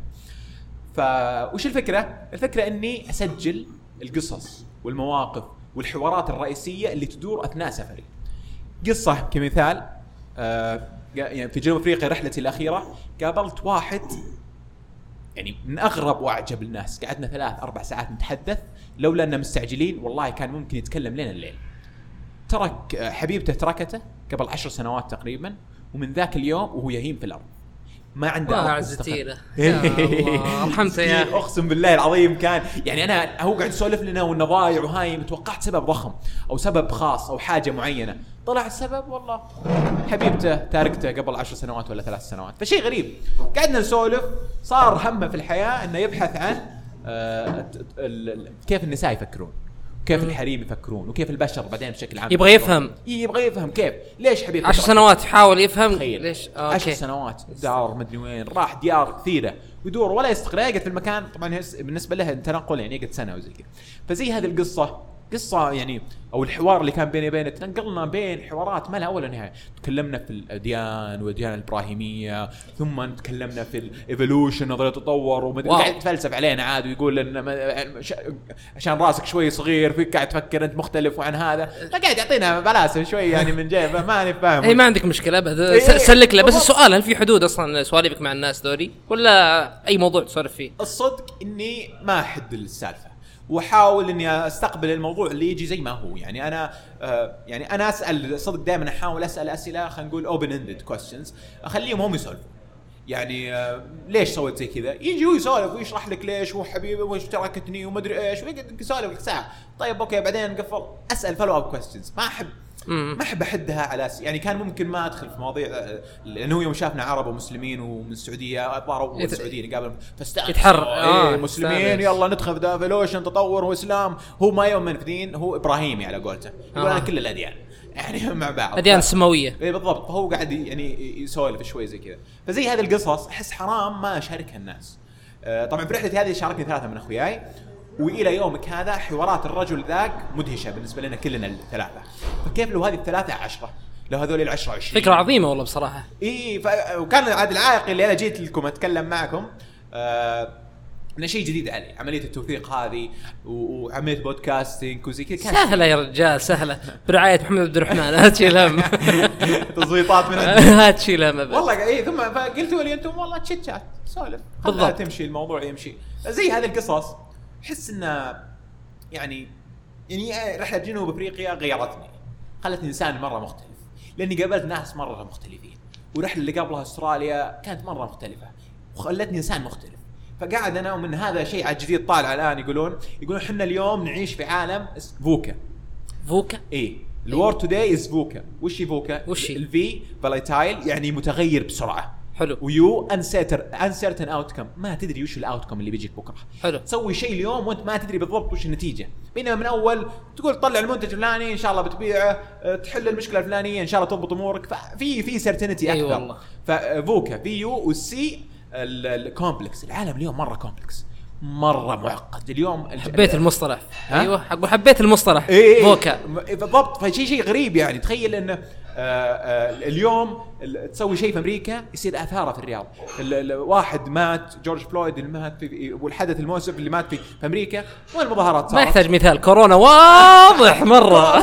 فوش الفكره؟ الفكره اني اسجل القصص والمواقف والحوارات الرئيسيه اللي تدور اثناء سفري. قصه كمثال آه يعني في جنوب افريقيا رحلتي الاخيره قابلت واحد يعني من اغرب واعجب الناس، قعدنا ثلاث اربع ساعات نتحدث، لولا اننا مستعجلين والله كان ممكن يتكلم لنا الليل. ترك حبيبته تركته قبل عشر سنوات تقريبا، ومن ذاك اليوم وهو يهيم في الارض ما عنده عزتيله. رحمته يا اخي اقسم بالله العظيم. كان يعني انا هو قاعد يسولف لنا وانه ضايع وهايم، توقعت سبب ضخم او سبب خاص او حاجه معينه، طلع السبب والله حبيبته تاركته قبل عشر سنوات ولا ثلاث سنوات. فشيء غريب. قعدنا نسولف، صار همه في الحياه انه يبحث عن كيف النساء يفكرون، كيف الحريم يفكرون، وكيف البشر بعدين بشكل عام يبغى يفهم. يبغى يفهم كيف ليش حبيبي عشر سنوات يحاول يفهم ليش. عشر سنوات دار مدري وين، راح ديار كثيره ويدور ولا يستقر، يقعد في المكان. طبعا بالنسبه له التنقل يعني يقعد سنه وزي كذا. فزي هذه القصه قصه يعني او الحوار اللي كان بيني وبينه، تنقلنا بين حوارات ما لها اول ولا نهايه. تكلمنا في الاديان والديانه الابراهيميه، ثم تكلمنا في الايفولوشن نظريه التطور، ومدري قاعد يتفلسف علينا عاد ويقول ان عشان راسك شوي صغير فيك قاعد تفكر انت مختلف عن هذا، فقاعد يعطينا بلاسه شوي يعني من جيبه ما نفهم. اي ما عندك مشكله ابدا، سلك له. بس السؤال هل في حدود اصلا سوالفك مع الناس ذولي ولا اي موضوع تسولف فيه؟ الصدق اني ما احد السالفه، وحاول اني استقبل الموضوع اللي يجي زي ما هو. يعني انا آه يعني انا اسال صدق دائما احاول اسال اسئله خلينا نقول اوبن اندد كويستشنز، اخليهم هم يسولفوا. يعني آه ليش سويت زي كذا، يجي هو يسولف ويشرح لك ليش هو حبيبي وش تركتني ومدري ايش، ويقعد يسولف لك ساعه. طيب اوكي بعدين نقفل، اسال فولو اب كويستشنز. ما احب ما احب احدها على يعني كان ممكن ما ادخل في مواضيع، لانه يوم شافنا عرب ومسلمين ومن السعوديه اضطروا السعوديين قبل يتحرر آه إيه مسلمين يلا ندخل في دافلوشن تطور واسلام. هو ما يؤمن في دين، هو ابراهيمي على قولته، يقول انا كل الاديان يعني مع بعض اديان سماويه. اي بالضبط. فهو قاعد يعني يسولف شوي زي كذا. فزي هذه القصص احس حرام ما اشاركها الناس. آه طبعا في رحلتي هذه شاركني ثلاثه من اخوياي، والى يومك هذا حوارات الرجل ذاك مدهشه بالنسبه لنا كلنا الثلاثه. فكيف لو هذه الثلاثه عشرة، لو هذول العشرة عشرين؟ فكره عظيمه والله بصراحه. اي ف... وكان عاد العائق اللي انا جيت لكم اتكلم معكم آه... انه شيء جديد علي، عمليه التوثيق هذه وعمليه بودكاستنج وزي كذا. سهله يا رجال سهله، برعايه محمد عبد الرحمن. هات شيء لهم تضبيطات من هات شيء لهم والله. اي ثم فقلتوا لي انتم والله تشات سولف بالضبط تمشي الموضوع يمشي. زي هذه القصص احس انه يعني يعني رحله جنوب افريقيا غيرتني، خلتني انسان مره مختلف، لاني قابلت ناس مره مختلفين. ورحله اللي قبلها استراليا كانت مره مختلفه وخلتني انسان مختلف. فقاعد انا ومن هذا شيء جديد طالع الان، يقولون يقولون احنا اليوم نعيش في عالم فوكا. فوكا ايه الورد توداي از فوكا. وش فوكا؟ الفي فاليتايل يعني متغير بسرعه. حلو. ويو انسيتر انسيرتن اوتكم، ما تدري وش الاوتكم اللي بيجيك بكره. حلو. تسوي شيء اليوم وانت ما تدري بالضبط وش النتيجه، بينما من اول تقول طلع المنتج الفلاني ان شاء الله بتبيعه، تحل المشكله الفلانيه ان شاء الله تضبط امورك. ففي في سيرتينتي اكثر. أيوة والله. ففوكا في يو والسي الكومبلكس. العالم اليوم مره كومبلكس، مره معقد اليوم. حبيت المصطلح. ايوه اقول حبيت المصطلح إيه فوكا بالضبط. فشيء شيء غريب يعني. تخيل انه آه آه اليوم تسوي شيء في امريكا يصير اثاره في الرياض. واحد مات جورج فلويد اللي مات في والحدث المؤسف اللي مات في, في امريكا والمظاهرات ما يحتاج مثال كورونا واضح مره.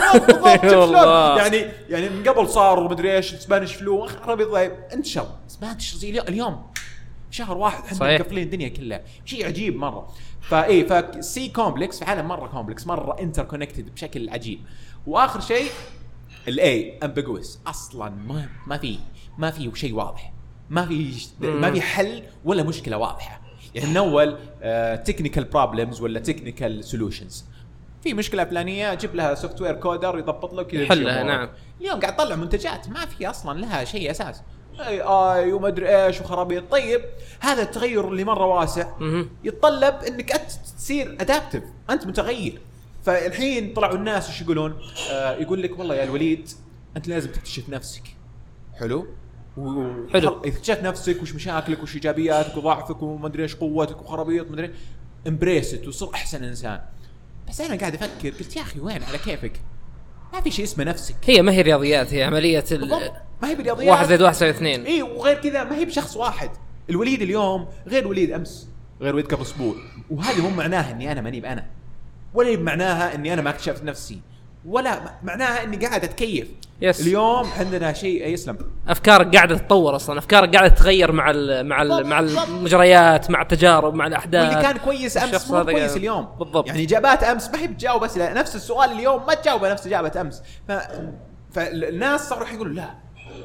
يعني يعني من قبل صار ومدري ايش سبانيش فلو عربي ضايب انتشر سبانيش اليوم شهر واحد احنا مقفلين الدنيا كلها. شيء عجيب مره. فايه فسي كومبلكس في عالم مره كومبلكس مره انتر كونكتد بشكل عجيب. واخر شيء الاي امبيجوس اصلا ما ما في ما في شيء واضح. ما في ما في حل ولا مشكله واضحه. يعني من اول تكنيكال بروبلمز ولا تكنيكال سولوشنز. في مشكله فلانيه جيب لها سوفت وير كودر يضبط لك يحلها. نعم اليوم قاعد تطلع منتجات ما في اصلا لها شيء اساس. اي اي وما ادري ايش وخرابيط. طيب هذا التغير اللي مره واسع يتطلب انك انت تصير ادابتيف. انت متغير. فالحين طلعوا الناس ايش يقولون؟ آه يقول لك والله يا الوليد انت لازم تكتشف نفسك. حلو حلو اكتشف نفسك وش مشاكلك وش ايجابياتك وضعفك وما ادري ايش قوتك وخرابيط ما ادري امبريست وصير احسن انسان. بس انا قاعد افكر قلت يا اخي وين على كيفك؟ ما في شيء اسمه نفسك. هي ما هي رياضيات. هي عمليه ال... ما هي برياضيات. واحد زائد واحد يساوي اثنين. اي وغير كذا ما هي بشخص واحد. الوليد اليوم غير وليد امس غير وليد قبل اسبوع. وهذا مو معناها اني انا ماني بانا ولا معناها اني انا ما اكتشفت نفسي ولا معناها اني قاعد اتكيف. يس. اليوم عندنا شيء يسلم افكارك قاعده تتطور اصلا. افكارك قاعده تتغير مع ال مع ال مع المجريات مع التجارب مع الاحداث. واللي كان كويس امس مو كويس اليوم. بالضبط. يعني اجابات امس ما هي بتجاوب بس نفس السؤال اليوم ما تجاوب نفس اجابه امس. ف... فالناس صاروا يقولوا لا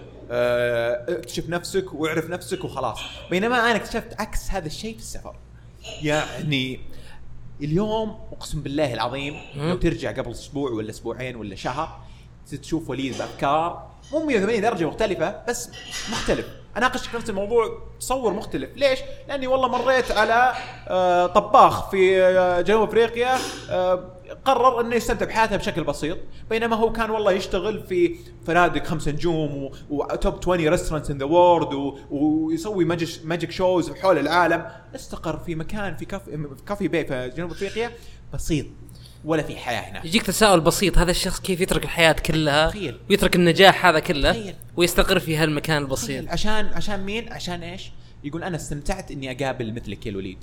اكتشف نفسك واعرف نفسك وخلاص. بينما انا اكتشفت عكس هذا الشيء في السفر. يعني اليوم اقسم بالله العظيم لو ترجع قبل اسبوع ولا اسبوعين ولا شهر تشوف وليد بافكار مو مية وثمانين درجه مختلفه بس مختلف. اناقشك نفس الموضوع تصور مختلف. ليش؟ لاني والله مريت على آه طباخ في آه جنوب افريقيا آه قرر انه يستمتع بحياته بشكل بسيط بينما هو كان والله يشتغل في فنادق خمسة نجوم وتوب عشرين ريستورانتس ان ذا وورلد ويسوي ماجيك ماجيك شوز حول العالم. استقر في مكان في كافي في كافي باي في جنوب افريقيا بسيط ولا في حياه هنا. يجيك تساؤل بسيط هذا الشخص كيف يترك الحياه كلها خيل. ويترك النجاح هذا كله خيل. ويستقر في هالمكان البسيط خيل. عشان عشان مين؟ عشان ايش؟ يقول انا استمتعت اني اقابل مثلك يا الوليد.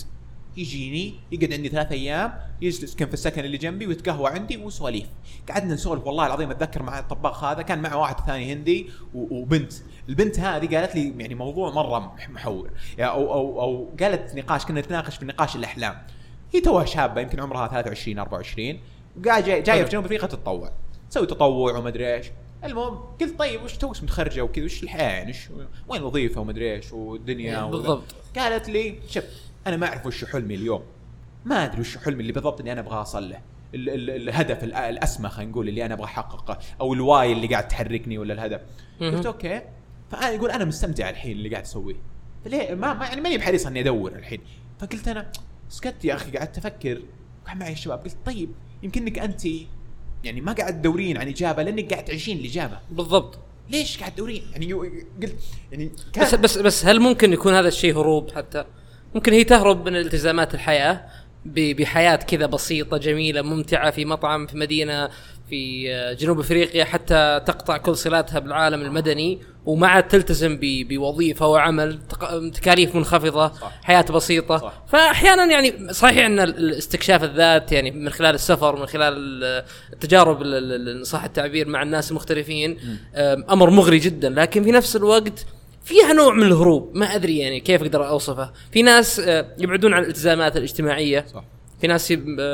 يجيني يقعد عندي ثلاث ايام يجلس كان في السكن اللي جنبي ويتقهوى عندي وسواليف. قعدنا نسولف والله العظيم اتذكر مع الطباخ هذا كان معه واحد ثاني هندي وبنت. البنت هذه قالت لي يعني موضوع مره محور او او او قالت نقاش كنا نتناقش في نقاش الاحلام. هي توها شابه يمكن عمرها ثلاثة وعشرين أربعة وعشرين وقاعد جايه جاي في جنوب افريقيا تتطوع تسوي تطوع وما ادري ايش. المهم قلت طيب وش توك متخرجه وكذا وش الحياه يعني وين الوظيفه وما ادري ايش والدنيا بالضبط. قالت لي شوف انا ما اعرف وش حلمي اليوم. ما ادري وش حلمي اللي بالضبط اني انا ابغى اصل له. ال- ال- الهدف الاسمى خلينا نقول اللي انا ابغى احققه او الواي اللي قاعد تحركني ولا الهدف. قلت اوكي. فانا يقول انا مستمتع الحين اللي قاعد اسويه. ليه ما, ما يعني ماني بحريص اني ادور الحين. فقلت انا سكت يا اخي قعدت افكر وقع معي الشباب قلت طيب يمكنك انت يعني ما قاعد تدورين عن اجابه لانك قاعد تعيشين الاجابه. بالضبط. ليش قاعد تدورين يعني قلت يعني بس بس بس هل ممكن يكون هذا الشيء هروب؟ حتى ممكن هي تهرب من التزامات الحياه بحياه كذا بسيطه جميله ممتعه في مطعم في مدينه في جنوب افريقيا حتى تقطع كل صلاتها بالعالم المدني ومع تلتزم بوظيفه وعمل تكاليف منخفضه صح. حياه بسيطه صح. فاحيانا يعني صحيح ان الاستكشاف الذات يعني من خلال السفر من خلال التجارب صح التعبير مع الناس المختلفين امر مغري جدا لكن في نفس الوقت فيها نوع من الهروب. ما ادري يعني كيف اقدر اوصفه. في ناس يبعدون عن الالتزامات الاجتماعيه صح. في ناس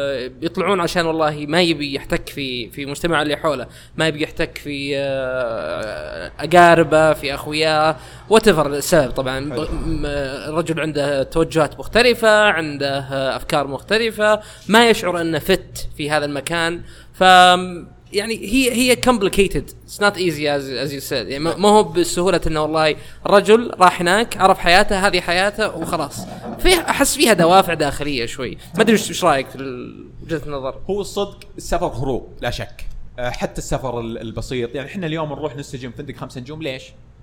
يطلعون عشان والله ما يبي يحتك في في مجتمع اللي حوله ما يبي يحتك في اقاربه في اخوياه واتفر السبب. طبعا الرجل عنده توجهات مختلفه عنده افكار مختلفه ما يشعر انه فت في هذا المكان. ف يعني هي هي complicated it's not easy as as you said يعني ما هو بالسهولة انه والله الرجل راح هناك عرف حياته هذه حياته وخلاص. في احس فيها دوافع داخلية شوي. ما ادري ايش رايك في وجهة النظر؟ هو الصدق السفر هروب لا شك. حتى السفر البسيط يعني احنا اليوم نروح نستجم فندق خمسة نجوم ليش؟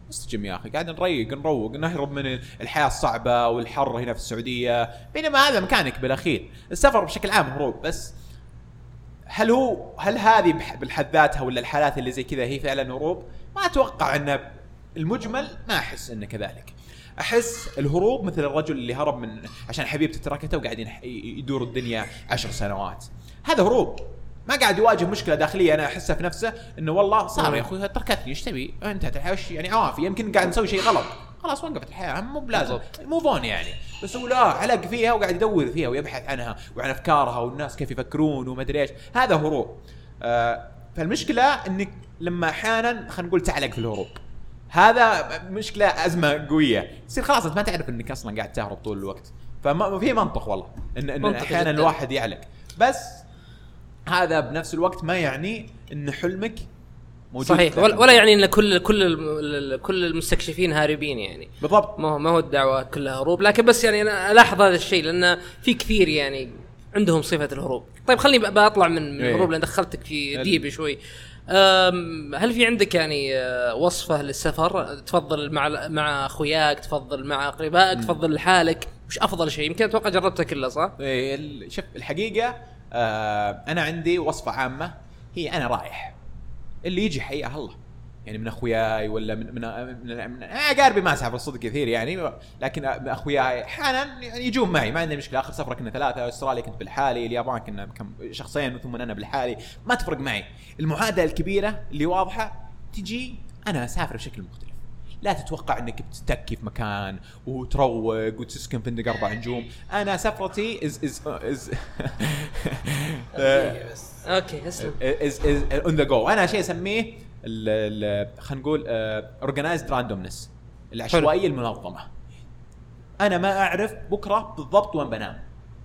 استجم يا اخي، قاعد نريق نروق نهرب من الحياه الصعبه والحر هنا في السعوديه، بينما هذا مكانك بالاخير. السفر بشكل عام هروب، بس هل هو هل هذه بالحد ذاتها ولا الحالات اللي زي كذا هي فعلا هروب؟ ما اتوقع انه المجمل، ما احس انه كذلك. احس الهروب مثل الرجل اللي هرب من عشان حبيبته تركته وقاعدين يدور الدنيا عشر سنوات، هذا هروب، ما قاعد يواجه مشكله داخليه انا احسها في نفسه انه والله صار يا اخوي تركتني ايش تبي انت تحوش يعني عوافي، يمكن قاعد نسوي شيء غلط خلاص وقفت الحياه مو بلازم مو فون يعني، بس هو لا علق فيها وقاعد يدور فيها ويبحث عنها وعن افكارها والناس كيف يفكرون وما ادري ايش، هذا هروب. آه فالمشكله انك لما احيانا خلينا نقول تعلق في الهروب، هذا مشكله ازمه قويه، تصير خلاص انت ما تعرف انك اصلا قاعد تهرب طول الوقت، فما في منطق والله ان, إن احيانا الواحد يعلق، بس هذا بنفس الوقت ما يعني ان حلمك موجود صحيح، ولا يعني ان كل كل كل المستكشفين هاربين يعني بالضبط، ما هو ما هو الدعوه كلها هروب، لكن بس يعني انا الاحظ هذا الشيء لان في كثير يعني عندهم صفه الهروب. طيب خليني بطلع من الهروب لان دخلتك في ديب شوي. هل في عندك يعني وصفه للسفر تفضل مع مع اخوياك، تفضل مع اقربائك، تفضل لحالك، وش افضل شيء؟ يمكن اتوقع جربتها كلها صح؟ ايه شوف الحقيقه آه انا عندي وصفه عامه، هي انا رايح اللي يجي حياه الله يعني، من اخوياي ولا من من, من, من اقاربي ما اسافر الصدق كثير يعني، لكن اخوياي احيانا يعني يجون معي ما عندي مشكله. اخر سفره كنا ثلاثه، استراليا كنت بالحالي، اليابان كنا كم شخصين ثم انا بالحالي، ما تفرق معي. المعادله الكبيره اللي واضحه تجي انا اسافر بشكل مختلف، لا تتوقع انك بتتكي في مكان وتروق وتسكن فندق اربع نجوم. انا سفرتي از از از اوكي اسلم از از اون ذا جو. انا شيء اسميه خلينا نقول اورجنايزد راندومنس، العشوائيه المنظمه. انا ما اعرف بكره بالضبط وين بنام،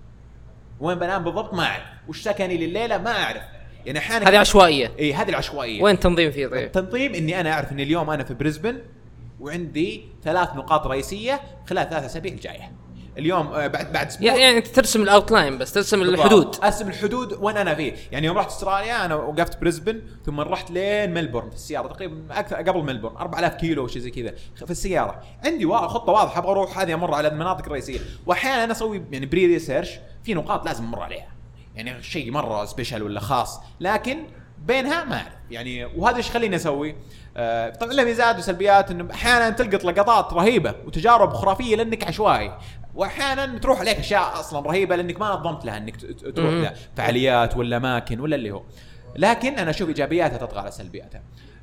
وين بنام بالضبط ما اعرف، وش سكني لليله ما اعرف يعني. احيانا هذه عشوائيه. اي هذه العشوائيه. وين تنظيم فيه؟ طيب التنظيم اني انا اعرف ان اليوم انا في بريسبن وعندي ثلاث نقاط رئيسيه خلال ثلاث اسابيع الجايه. اليوم بعد بعد اسبوع يعني انت ترسم الاوتلاين، بس ترسم الحدود، ارسم الحدود وين انا فيه. يعني يوم رحت استراليا انا وقفت بريسبن ثم رحت لين ملبورن في السياره، تقريبا اكثر قبل ملبورن أربعة آلاف كيلو شيء زي كذا في السياره. عندي خطه واضحه ابغى اروح هذه امر على المناطق الرئيسيه، واحيانا انا اسوي يعني بري ريسيرش في نقاط لازم امر عليها يعني شيء مره سبيشال ولا خاص، لكن بينها ما اعرف يعني. وهذا ايش خليني اسوي؟ آه طبعا له ميزات وسلبيات، انه احيانا تلقط لقطات رهيبه وتجارب خرافيه لانك عشوائي، واحيانا تروح عليك اشياء اصلا رهيبه لانك ما نظمت لها انك تروح لها فعاليات ولا اماكن ولا اللي هو. لكن انا اشوف ايجابياتها تطغى على سلبياتها.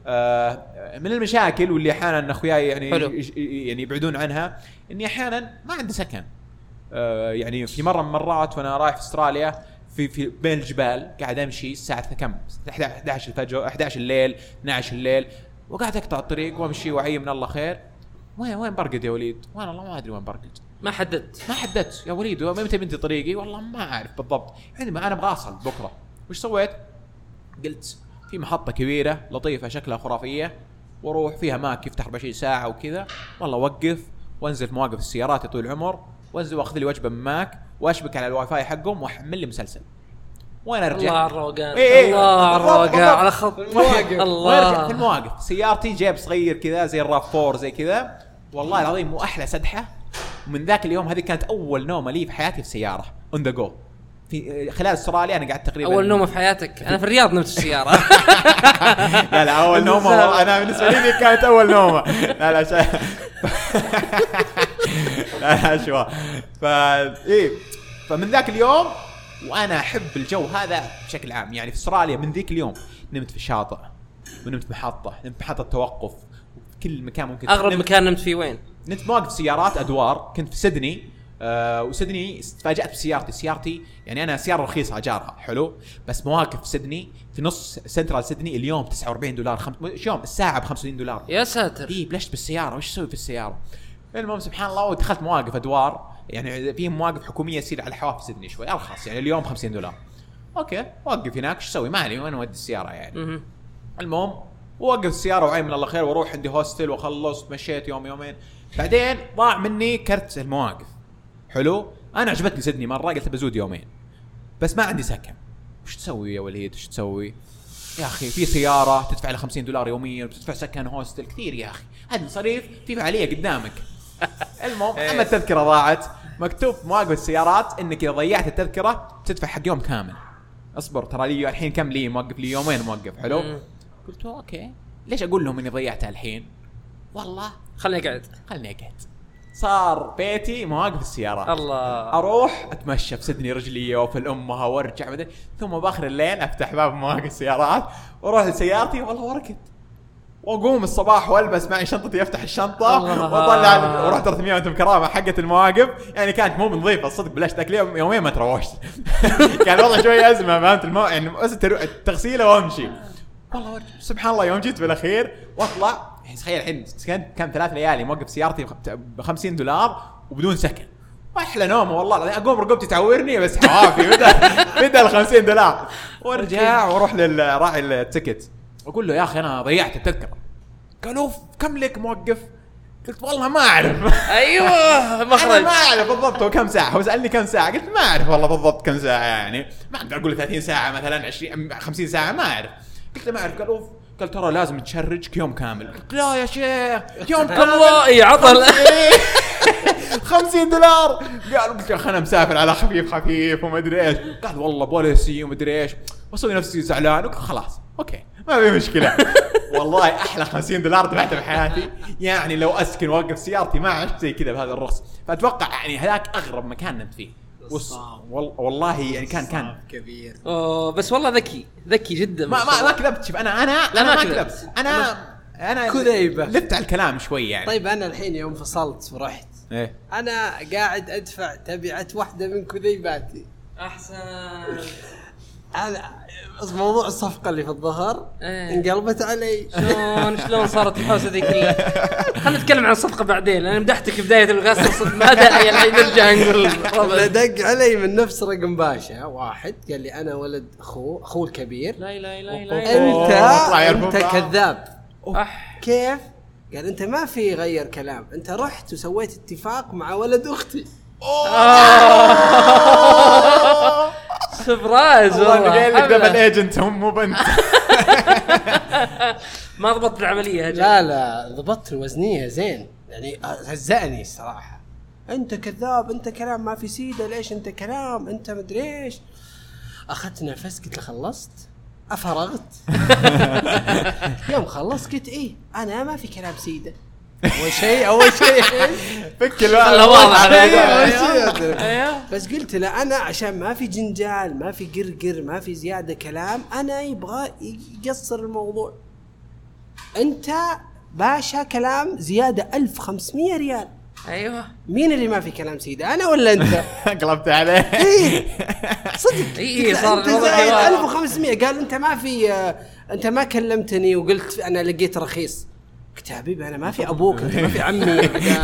آه من المشاكل واللي احيانا اخوياي يعني حلو. يعني يبعدون عنها اني احيانا ما عندي سكن. آه يعني في مره من مرات وانا رايح في استراليا في في بين الجبال قاعد امشي الساعه كم احد عشر الفجر احد عشر الليل اثنا عشر الليل، وقاعد اقطع الطريق وامشي وعي من الله خير. وين وين برقد يا وليد؟ وانا والله ما ادري وين برقد، ما حددت ما حددت يا وليد. ومتى بنتي طريقي والله ما اعرف بالضبط. عندما انا ابغى اصل بكره وش سويت؟ قلت في محطه كبيره لطيفه شكلها خرافيه واروح فيها ماك يفتح أربعة وعشرين ساعه وكذا، والله اوقف وانزل في مواقف السيارات طول العمر، وانزل واخذ لي وجبه من ماك واشبك على الواي فاي حقهم واحمل لي مسلسل وين ارجع. الله على الروقان، إيه الله على الروقان على خط المواقف. الله في المواقف. سيارتي جيب صغير كذا زي الراف فور زي كذا، والله العظيم مو احلى سدحه. ومن ذاك اليوم هذه كانت اول نومه لي في حياتي في سياره اون ذا جو. في خلال استراليا انا قعدت تقريبا اول نومه في حياتك. انا في الرياض نمت في السياره. لا لا اول نومه انا بالنسبه لي كانت اول نومه. لا لا شا... لا لا شو ف ايه فمن ذاك اليوم وانا احب الجو هذا بشكل عام. يعني في استراليا من ذيك اليوم نمت في الشاطئ ونمت محطه، نمت محطه توقف في كل مكان ممكن. اغرب مكان نمت فيه وين؟ نمت مواقف سيارات ادوار. كنت في سيدني آه وسيدني تفاجأت بسيارتي. سيارتي يعني انا سياره رخيصه اجارها حلو، بس مواقف في سيدني في نص سنترال سيدني اليوم تسعة وأربعين دولار خم... يوم الساعه ب خمسة وستين دولار. يا ساتر. اي بلشت بالسياره وش اسوي في السياره. المهم سبحان الله ودخلت مواقف ادوار، يعني في مواقف حكوميه يصير على الحواف في سيدني شوي ارخص، يعني اليوم خمسين دولار. اوكي وقف هناك ايش اسوي؟ مالي وين اودي السياره يعني. المهم ووقف السياره وعين من الله خير واروح عندي هوستل واخلص. مشيت يوم يومين بعدين ضاع مني كرت المواقف حلو. انا عجبتني سيدني مره قلت بزود يومين بس ما عندي سكن. وش تسوي يا وليد؟ وش تسوي؟ يا اخي في سياره تدفع لها خمسين دولار يوميا وتدفع سكن هوستل كثير يا اخي هذا مصاريف في فعاليه قدامك. المهم اما التذكره ضاعت مكتوب مواقف السيارات انك اذا ضيعت التذكره تدفع حق يوم كامل. اصبر ترى لي الحين كم لي موقف لي يومين موقف حلو. قلت اوكي ليش اقول لهم اني ضيعتها الحين والله خلني اقعد خلني اقعد. صار بيتي مواقف السيارات. الله اروح اتمشى في سدني رجلي وفي الامها وارجع بعدين ثم باخر الليل افتح باب مواقف السيارات واروح لسيارتي والله واركد واقوم الصباح والبس معي شنطتي افتح الشنطه واطلع ورحت ثلاثمية وانتم كرامه حقه المواقف. يعني كانت مو نظيفه الصدق بلاش ذاك اليوم يومين ما تروشت. كان والله شويه ازمه فهمت المو... يعني بس التغسيله وامشي والله ورج. سبحان الله يوم جيت بالاخير واطلع تخيل الحين كان كم ثلاث ليالي موقف سيارتي ب خمسين دولار وبدون سكن واحلى نومه والله. اقوم رقبتي تعورني بس حوافي بدا بدا ال خمسين دولار وارجع واروح للراعي التيكت اقول له يا اخي انا ضيعت التذكره. قالوا كم لك موقف؟ قلت والله ما اعرف. ايوه مخرج انا ما اعرف بالضبط كم ساعه. هو سالني كم ساعه قلت ما اعرف والله بالضبط كم ساعه يعني ما اقدر اقول ثلاثين ساعه مثلا عشرين خمسين ساعه ما اعرف. قلت ما اعرف. قالوا قال ترى لازم تشرج يوم كامل. قلت لا يا شيخ يوم كامل الله اي عطل خمسين دولار. قالوا قلت خلنا مسافر على خفيف خفيف وما ادري ايش. قال والله بوليسي وما ادري ايش واسوي نفسي زعلان. قلت خلاص اوكي ما في مشكله. والله احلى خمسين دولار دفعتها بحياتي. يعني لو اسكن واوقف سيارتي ما عشت زي كذا بهذا الرخص. فاتوقع يعني هذاك اغرب مكان نمت فيه. والله يعني كان كان كبير. اوه بس والله ذكي ذكي جدا. ما ما ما كذبت. شوف انا انا لا انا ما ما كذبت. انا انا كذيبه لفت على الكلام شوي يعني. طيب انا الحين يوم فصلت ورحت ايه انا قاعد ادفع تبعه واحده من كذيباتي. احسن. انا موضوع الصفقه اللي في الظهر ايه. انقلبت علي. شلون شلون صارت الحوسه ذي كلها؟ خلينا نتكلم عن الصفقه بعدين. انا مدحتك بدايه القصه ما داعي الحين نرجع نقول. دق علي من نفس رقم باشا واحد قال لي انا ولد اخوه اخوه الكبير. لا لا لا لا انت انت كذاب. أح. كيف؟ قال انت ما في غير كلام. انت رحت وسويت اتفاق مع ولد اختي. سبرايز والله قايل لك دبل ايجنت هم مو بنت. ما ضبطت العمليه. لا لا ضبطت الوزنيه زين يعني هزأني الصراحه. انت كذاب انت كلام ما في سيده ليش انت كلام انت مدري ايش. اخذت نفس قلت له خلصت افرغت. يوم خلصت قلت ايه انا ما في كلام سيده. اول شيء اول شيء فك الواحد واضح. بس قلت له انا عشان ما في جنجال ما في قرقر ما في زياده كلام انا يبغى يقصر الموضوع. انت باشا كلام زياده ألف وخمسمية ريال. ايوه مين اللي ما في كلام سيده انا ولا انت؟ قلبت عليه. ايه صدق ايه صار ألف وخمسمية. قال انت ما في انت ما كلمتني وقلت انا لقيت رخيص. قلت يا حبيبي انا ما في ابوك انت ما في عمي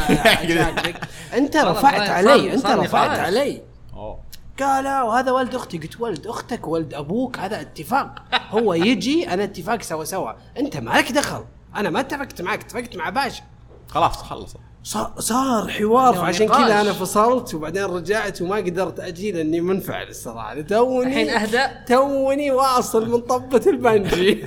انت رفعت علي انت رفعت علي. قال وهذا ولد اختي. قلت ولد اختك ولد ابوك هذا اتفاق. هو يجي انا اتفاق سوا سوا انت مالك دخل. انا ما اتفقت معك اتفقت مع باشا. خلاص خلص صار حوار. فعشان كذا انا فصلت وبعدين رجعت وما قدرت اجي لاني منفعل الصراحه. توني الحين اهدى توني واصل من طبة البنجي.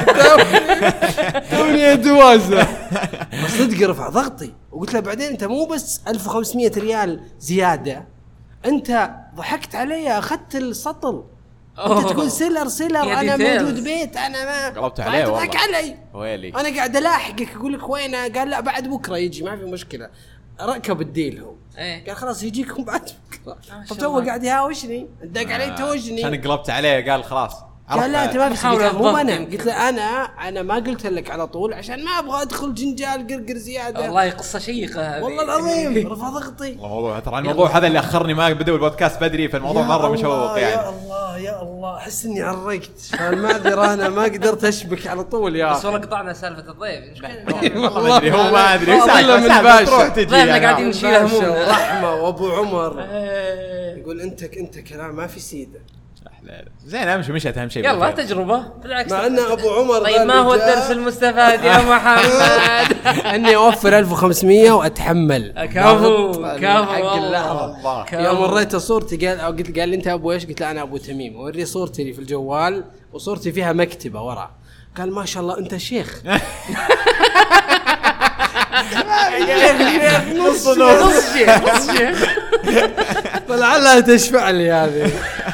توني دوازة بس صدق رفع ضغطي. وقلت له بعدين انت مو بس ألف وخمسمية ريال زياده انت ضحكت علي اخذت السطل. انت تقول سيلر سيلر انا موجود بيت انا ما قلبت عليه والله. تضحك علي ويلي انا قاعد الاحقك اقول لك وينه. قال لا بعد بكره يجي ما في مشكله. ركب الديل هو ايه. قال خلاص يجيكم بعد بكره. طب تو قاعد يهاوشني دق علي توجني. انا قلبت عليه قال خلاص. قال لا انت ما في مو انا. قلت له انا انا ما قلت لك على طول عشان ما ابغى ادخل جنجال قرقر زياده. والله قصه شيقه هذه والله العظيم. رفع ضغطي. الموضوع ترى الموضوع هذا اللي اخرني ما بدا البودكاست بدري. فالموضوع مره مشوق يعني. يا الله يا الله احس اني عرقت. فالمعذره انا ما قدرت اشبك على طول يا بس والله قطعنا سالفه الضيف. والله ما ادري هو ما ادري سالفه من باشا ضيفنا قاعدين نشيل همومنا. ورحمه وابو عمر يقول انت انت كلام ما في سيده. زين امشي مشيت اهم شيء. يلا تجربه بالعكس. مع ان ابو عمر طيب ما هو الدرس المستفاد يا محمد؟ اني اوفر ألف وخمسمية واتحمل. كفو كفو حق الله. يوم وريته صورتي قال او قلت قال لي انت ابو ايش؟ قلت له انا ابو تميم. وري صورتي اللي في الجوال وصورتي فيها مكتبه ورا. قال ما شاء الله انت شيخ. نص نص شيخ نص شيخ. فلعلها تشفع لي هذه.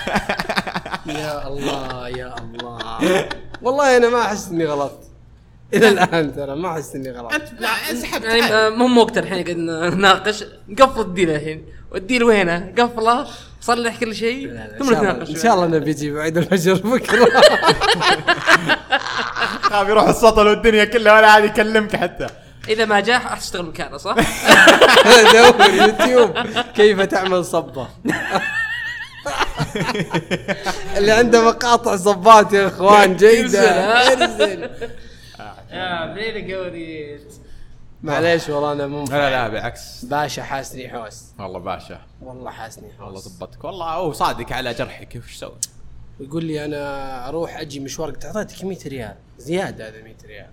يا الله يا الله والله انا ما احس اني غلط الى الان، ترى ما احس اني غلط. لا انسحبت يعني مو وقت الحين قاعد نناقش. قفل الديل الحين والديل وينه؟ قفله صلح كل شيء ثم نتناقش. ان شاء الله نبي نجيب عيد الفجر بكره. خاف يروح السطل والدنيا كلها ولا عاد يكلمك حتى. اذا ما جاء راح تشتغل مكانه صح؟ دور يوتيوب كيف تعمل صبه. اللي عنده مقاطع صبات يا اخوان جيده. ارسل يا بليل قوريت. معليش والله انا مو لا لا بالعكس باشا حاسني حوس. والله باشا والله حاسني حوس. والله ضبطك والله. هو صادق على جرحك. كيف ايش سوي؟ ويقول لي انا اروح اجي مشوار. قلت اعطيتك مية ريال زياده. هذا مية ريال.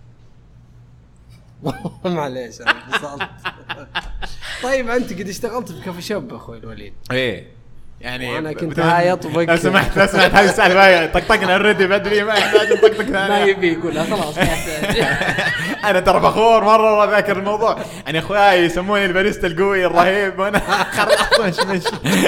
معليش انا انفصلت. طيب انت قد اشتغلت في كافي شوب اخوي الوليد؟ ايه يعني انا كنت هايط وبك. لو سمحت لو سمحت هذه السالفه طقطقنا الردي بدري ما يحتاج نطقطق ثاني. ما يبي يقولها خلاص. انا ترى فخور مره ذاكر الموضوع. انا اخوياي يسموني الباريستا القوي الرهيب وانا خلاص مش مش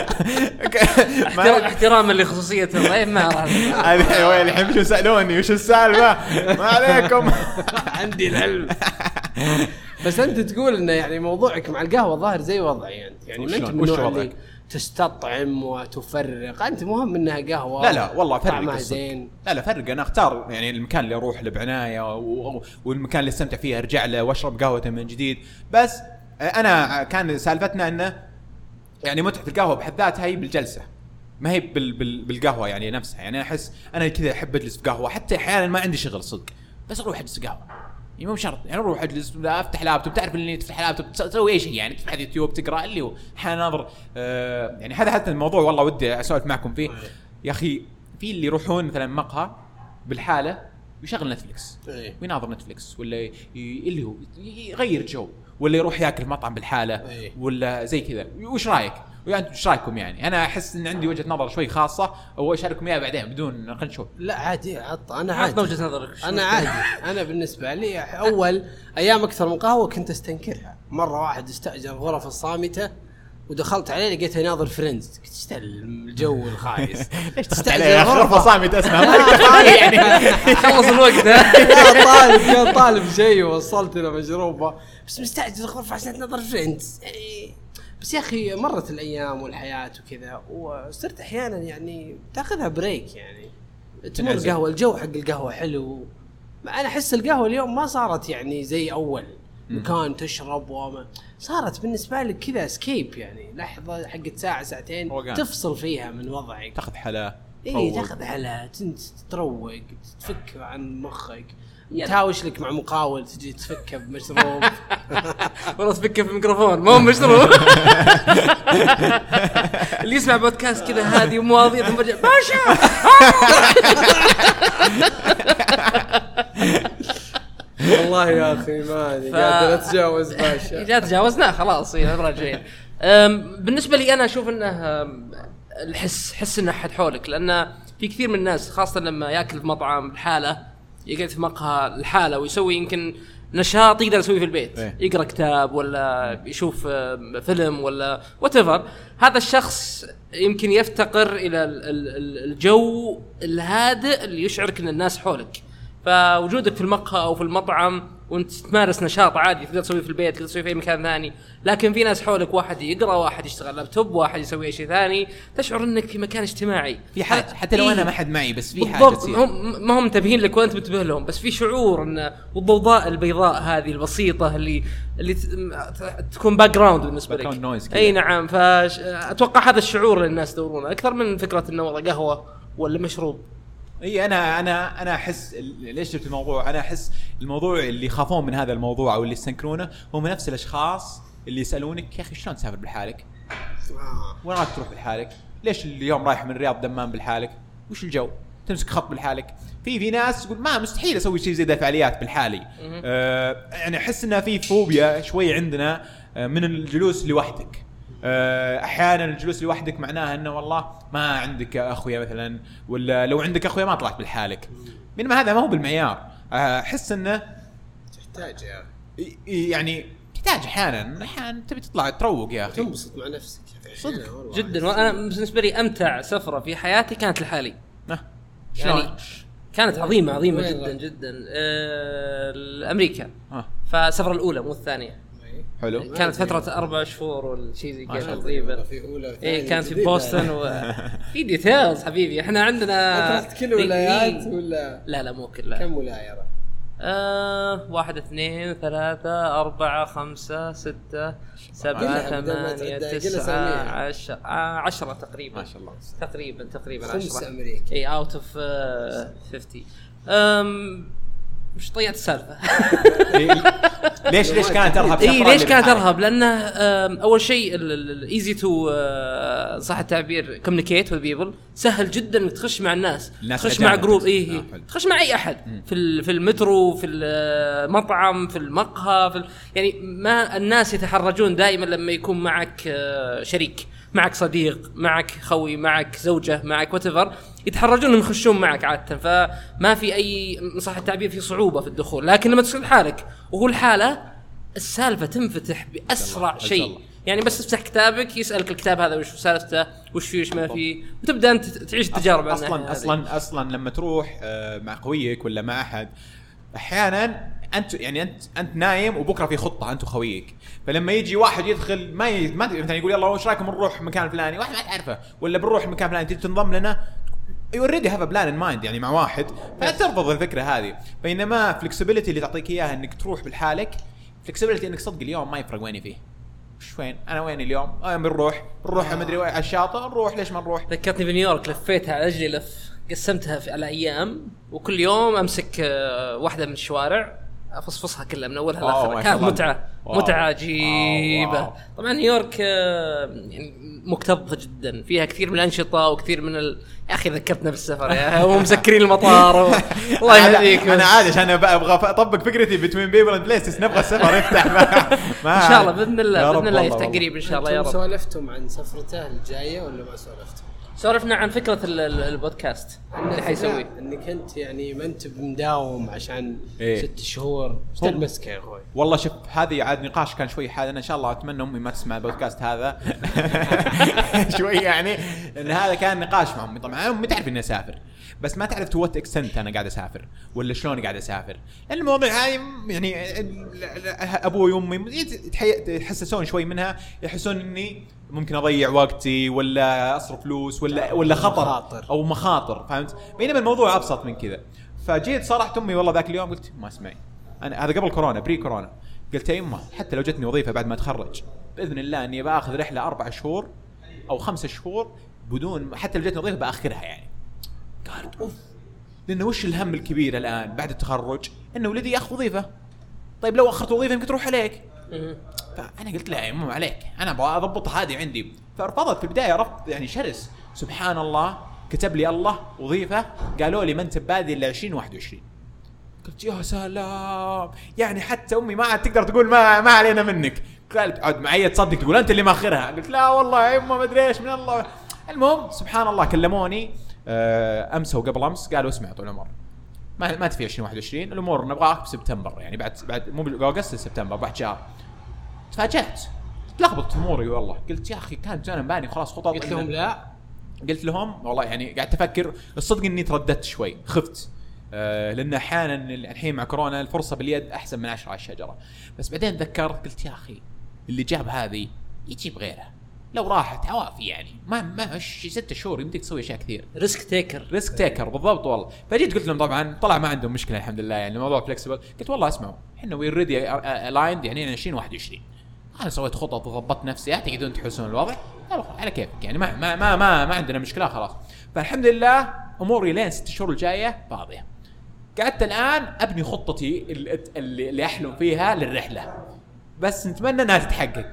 احتراما لخصوصيه الضيف. ما راح هذه وين الحين شو سالوني وش السالفه؟ ما عليكم. عندي العلم. بس انت تقول انه يعني موضوعك مع القهوه ظاهر زي وضعي انت يعني. ما انت من النوع اللي تستطعم وتفرق. انت مهم انها قهوه. لا لا والله فرق زين. لا لا فرق. انا اختار يعني المكان اللي اروح له بعنايه والمكان اللي استمتع فيه ارجع له واشرب قهوه من جديد. بس انا كان سالفتنا انه يعني متعه القهوه بحد ذاتها هي بالجلسه ما هي بال بال بالقهوه يعني نفسها. يعني احس انا كذا احب اجلس في قهوه حتى احيانا ما عندي شغل صدق بس اروح اجلس قهوه. يعني مو شرط يعني اروح اجلس افتح لابتوب. تعرف اللي تفتح لابتوب تسوي اي شيء يعني تفتح يوتيوب تقرا اللي هو احيانا ناظر آه يعني هذا حتى الموضوع والله ودي اسولف معكم فيه يا اخي. في اللي يروحون مثلا مقهى بالحاله يشغل نتفليكس ويناظر نتفليكس ولا اللي هو يغير جو ولا يروح ياكل في مطعم بالحاله ولا زي كذا. وش رايك؟ وانتم ايش رايكم؟ يعني انا احس ان عندي وجهه نظر شوي خاصه او اشارككم اياها بعدين بدون خلينا نشوف. لا عادي عط انا عادي وجهه نظرك. انا عادي. انا بالنسبه لي اول ايام اكثر من قهوه كنت استنكرها. مره واحد استاجر غرف الصامته ودخلت عليه لقيته يناظر فريندز. كنت استل الجو الخايس. ليش تستاجر غرفه صامته اسمها يعني خلص الوقت. لا طالب كان طالب شيء ووصلت له مجروبه بس مستعجل غرفه عشان تناظر فريندز. بس يا أخي مرت الأيام والحياة وكذا وصرت أحيانا يعني تأخذها بريك يعني تمر قهوة. الجو حق القهوة حلو. ما أنا أحس القهوة اليوم ما صارت يعني زي أول مكان تشرب وما صارت بالنسبة لك كذا اسكيب يعني لحظة حقت ساعة ساعتين تفصل فيها من وضعك. تأخذ حلا. إيه تأخذ حلا تروق تفك عن مخك. تهاوش لك مع مقاول تجي تفكه بمشروب. والله تفكه بميكروفون مو مشروب. اللي يسمع بودكاست كذا هادي ومواضيع ثم رجع باشا. والله يا اخي ما ادري قاعد اتجاوز باشا. اذا تجاوزنا خلاص يا راجعين. بالنسبه لي انا اشوف انه الحس حس ان احد حولك لان في كثير من الناس خاصه لما ياكل في مطعم بحاله يقعد في مقهى الحالة ويسوي يمكن نشاط يقدر يسويه في البيت. إيه؟ يقرأ كتاب ولا يشوف فيلم ولا whatever. هذا الشخص يمكن يفتقر إلى الجو الهادئ اللي يشعرك أن الناس حولك. فوجودك في المقهى أو في المطعم وانت تمارس نشاط عادي تقدر تسويه في البيت تقدر تسويه في أي مكان ثاني. لكن في ناس حولك واحد يقرأ واحد يشتغل لابتوب واحد يسوي أي شيء ثاني تشعر أنك في مكان اجتماعي في حاجة حتى لو إيه؟ أنا ما حد معي بس في حاجة تصير. هم ما هم منتبهين لك وأنت منتبه لهم بس في شعور أن والضوضاء البيضاء هذه البسيطة اللي اللي تكون باك جراوند بالنسبة لك. أي نعم. فأتوقع هذا الشعور اللي الناس يدورونه أكثر من فكرة إنه والله قهوة ولا مشروب. اي انا انا انا احس ليش جبت الموضوع. انا احس الموضوع اللي يخافون من هذا الموضوع او اللي يستنكرونه هم نفس الاشخاص اللي يسالونك يا اخي شلون تسافر بالحالك؟ وين راح تروح بالحالك؟ ليش اليوم رايح من الرياض دمام بالحالك؟ وش الجو تمسك خط بالحالك. في في ناس تقول ما مستحيل اسوي شيء زي ذا فعاليات بالحالي. آه يعني احس انها في فوبيا شوي عندنا آه من الجلوس لوحدك. آه احيانا الجلوس لوحدك معناها انه والله ما عندك اخويا مثلا، ولا لو عندك اخويا ما طلعت بالحالك، بينما هذا ما هو بالمعيار. احس انه تحتاج يا يعني تحتاج احيانا احيانا تبي تطلع تروق يا اخي، تنبسط مع نفسك صدق جدا. وانا بالنسبه لي امتع سفره في حياتي كانت لحالي. أه. يعني كانت عظيمه عظيمه جدا جدا. آه امريكا أه. فالسفره الاولى مو الثانيه. حلو. كانت فتره اربع شهور والشيء زي كذا تقريبا. ايه كانت في بوسطن وفي ديتيلز حبيبي. احنا عندنا كل ولايات ولا لا لا مو كلها. كم ولايه؟ آه واحد اثنين ثلاثة أربعة خمسة ستة سبعة ثمانية تسعة عشرة آه عشرة تقريبا. ما شاء الله. تقريبا تقريبا خمسة عشرة. أمريكا. إيه أوت أوف خمسين. أم مش طيعت السالفة. ليش ليش كانت أرهب؟ إيه ليش كانت أرهب؟ لأنه أول شيء الإيزي تو صح التعبير communicate with people سهل جدا إنك تخش مع الناس، تخش مع جروب. إيه تخش مع أي أحد في في المترو، في المطعم، في المقهى، في يعني ما الناس يتحرجون دائما لما يكون معك شريك، معك صديق، معك خوي، معك زوجة، معك whatever، يتحرجون انهم يخشون معك عادة. فما في اي صح التعبير في صعوبة في الدخول. لكن لما تصير حالك وهو الحالة السالفة تنفتح بأسرع شيء. يعني بس تفتح كتابك يسألك الكتاب هذا وش سالفته، وش فيه وش ما فيه، وتبدأ انت تعيش التجارب. اصلا اصلا اصلا لما تروح مع خويك ولا مع احد احيانا انت يعني انت انت نايم وبكره في خطه انت وخويك، فلما يجي واحد يدخل ما ي... ما مثلا يقول يلا وش رايكم نروح مكان فلاني، واحد ما تعرفه، ولا بنروح مكان فلاني تيجي تنضم لنا، يو اوريدي هاف ا بلان ان مايند يعني مع واحد، فترفض الفكره هذه. بينما فلكسبيليتي اللي تعطيك اياها انك تروح بالحالك، فلكسبيليتي انك صدق اليوم ما يفرق ويني فيه، وش وين انا وين اليوم، اه بنروح بنروح ما ادري على الشاطئ نروح، ليش ما نروح. ذكرتني بنيويورك لفيتها على اجلي لف، قسمتها في على ايام، وكل يوم امسك واحده من الشوارع افصفصها كلها من اولها لاخرها. كانت متعه واو. متعه عجيبه. طبعا نيويورك يعني مكتظه جدا، فيها كثير من الانشطه وكثير من ال... يا اخي ذكرتنا بالسفر يا هم مسكرين المطار و... الله يهديك. انا عادي عشان ابغى اطبق فكرتي بتوين بيبل اند بليسز، نبغى السفر يفتح ما... ان شاء الله باذن الله باذن الله يفتح قريب ان شاء الله يا رب. سولفتم عن سفرته الجايه ولا ما سولفتم؟ سولفنا عن فكرة البودكاست اللي حيسوي. انك انت يعني ما انت مداوم عشان إيه؟ ست شهور ايش تلمسك يا اخوي؟ والله شوف هذه عاد نقاش كان شوي حاد. انا ان شاء الله اتمنى امي ما تسمع البودكاست هذا شوي يعني، لان هذا كان نقاش مع امي. طبعا امي تعرف اني اسافر، بس ما تعرف تو وات اكستنت انا قاعد اسافر ولا شلون قاعد اسافر، لان المواضيع هذه يعني ابوي وامي يتحسسون شوي منها، يحسون اني ممكن اضيع وقتي ولا اصرف فلوس ولا ولا خطر او مخاطر، فهمت؟ بينما الموضوع ابسط من كذا. فجيت صرحت امي والله ذاك اليوم قلت ما اسمعي، انا هذا قبل كورونا بري كورونا، قلت يا امه حتى لو جتني وظيفه بعد ما اتخرج باذن الله اني باخذ رحله اربع شهور او خمسة شهور بدون، حتى لو جتني وظيفه باخرها يعني. قالت اوف، لانه وش الهم الكبير الان بعد التخرج انه ولدي ياخذ وظيفه، طيب لو اخرت وظيفه يمكن تروح عليك. فانا قلت لها يا مو عليك، انا ابغى اضبطها هذه عندي. فرفضت في البدايه رفض يعني شرس. سبحان الله كتب لي الله وظيفه، قالوا لي ما انت بادي الا عشرين واحد وعشرين. قلت يا سلام، يعني حتى امي ما عاد تقدر تقول ما ما علينا منك. قالت عاد معي تصدق تقول انت اللي ماخرها. قلت لا والله يا امه ما ادري ايش من الله. المهم سبحان الله كلموني امس وقبل امس، قالوا اسمع طول العمر ما ما تفي عشرين واحد وعشرين، الامور نبغاك بسبتمبر، يعني بعد بعد مو باغسطس سبتمبر بعد شهر. تفاجأت تلخبطت اموري والله. قلت يا اخي كانت انا مباني خلاص خطط. قلت لهم لا، قلت لهم والله يعني قاعد افكر الصدق اني ترددت شوي، خفت أه لان احيانا الحين مع كورونا الفرصه باليد احسن من عشرة على الشجره. بس بعدين تذكرت قلت يا اخي اللي جاب هذه يجيب غيرها، لو راحت عوافي يعني ما ما ستة شهور يمديك تسوي اشياء كثير. ريسك تيكر ريسك تيكر بالضبط والله. فجيت قلت لهم طبعا طلع ما عندهم مشكله الحمد لله، يعني الموضوع فلكسبل. قلت والله اسمعوا احنا وي ريدي الايند يعني عشرين واحد وعشرين، انا سويت خطط وضبطت نفسي، تقدرون تحسون الوضع على كيفك يعني ما ما ما ما, ما عندنا مشكله خلاص. فالحمد لله اموري لين ست شهور الجايه فاضيه. قعدت الان ابني خطتي اللي, اللي احلم فيها للرحله، بس نتمنى انها تتحقق.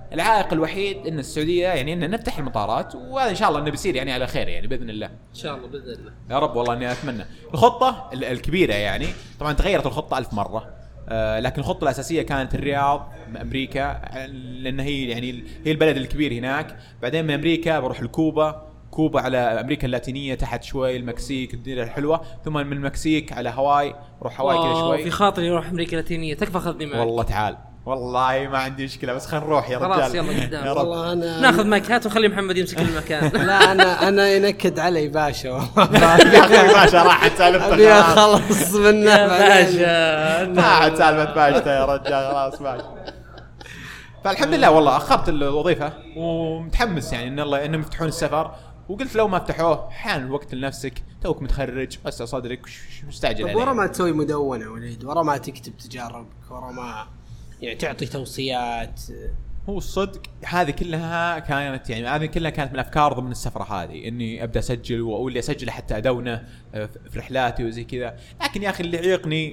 العائق الوحيد ان السعوديه يعني ان نفتح المطارات، وهذا ان شاء الله انه بيصير يعني على خير يعني باذن الله. ان شاء الله باذن الله يا رب والله اني اتمنى. الخطه الكبيره يعني طبعا تغيرت الخطه ألف مره، آه لكن الخطه الاساسيه كانت الرياض امريكا، لان هي يعني هي البلد الكبير هناك. بعدين من امريكا بروح لكوبا، كوبا على امريكا اللاتينيه تحت شوي، المكسيك الدنيا الحلوه، ثم من المكسيك على هاواي، اروح هاواي كذا شوي. في خاطري اروح امريكا اللاتينيه، تكفى خذني معك والله تعال والله ما عندي مشكله، بس خلينا نروح يا رجال. خلاص يلا قدام. والله انا ناخذ مايكات وخلي محمد يمسك المكان. لا انا انا ينكد علي باشا والله. يا اخي باشا راحت سالفته، ابي اخلص منه باشا. راحت سالفه باشا يا رجال خلاص باشا. فالحمد لله والله اخرت الوظيفه ومتحمس يعني ان الله انهم يفتحون السفر، وقلت لو ما فتحوه احيانا الوقت لنفسك توك متخرج بس صدرك مستعجل عليه. ورا ما تسوي مدونه وليد، ورا ما تكتب تجاربك، ورا ما يعني تعطي توصيات. هو الصدق هذه كلها كانت يعني هذه كلها كانت من افكار ضمن السفره هذه، اني ابدا اسجل واقول لي اسجل حتى ادونه في رحلاتي وزي كذا. لكن يا اخي اللي يعيقني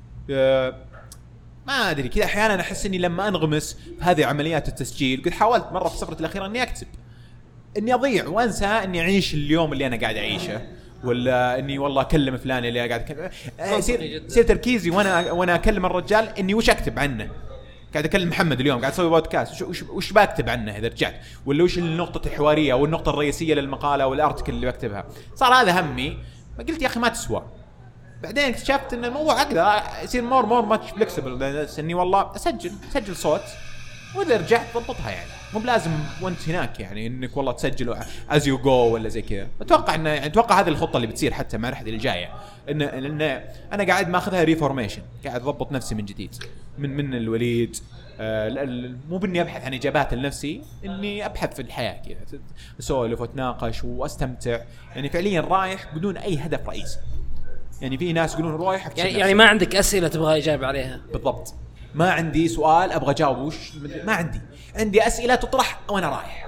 ما ادري كذا احيانا احس اني لما انغمس في هذه عمليات التسجيل، قد حاولت مره في سفرتي الاخيره اني اكتب، اني اضيع وانسى اني اعيش اليوم اللي انا قاعد اعيشه، ولا اني والله اكلم فلان اللي قاعد اكلم. يصير يصير تركيزي وانا وانا اكلم الرجال اني وش اكتب عنه. قاعد اكلم محمد اليوم قاعد اسوي بودكاست، وش وش بكتب عنه اذا رجعت، ولا وش النقطه الحواريه او النقطه الرئيسيه للمقاله او الارتكل اللي بكتبها. صار هذا همي، قلت يا اخي ما تسوى. بعدين اكتشفت ان الموضوع اقدر يصير مور مور ماتش فلكسبل، اني والله اسجل اسجل صوت واذا رجعت ضبطها يعني، مو بلازم وانت هناك يعني انك والله تسجل از يو جو ولا زي كذا. اتوقع ان يعني اتوقع هذه الخطه اللي بتصير حتى مع رحلتي الجايه، ان ان انا قاعد ماخذها ريفورميشن، قاعد اضبط نفسي من جديد من من الوليد. آه مو باني ابحث عن اجابات لنفسي، اني ابحث في الحياه كذا، اسولف واتناقش واستمتع يعني فعليا رايح بدون اي هدف رئيسي. يعني في ناس يقولون رايح يعني, يعني ما عندك اسئله تبغى اجابه عليها. بالضبط، ما عندي سؤال ابغى اجاوب وش ما عندي عندي اسئله تطرح وانا رايح.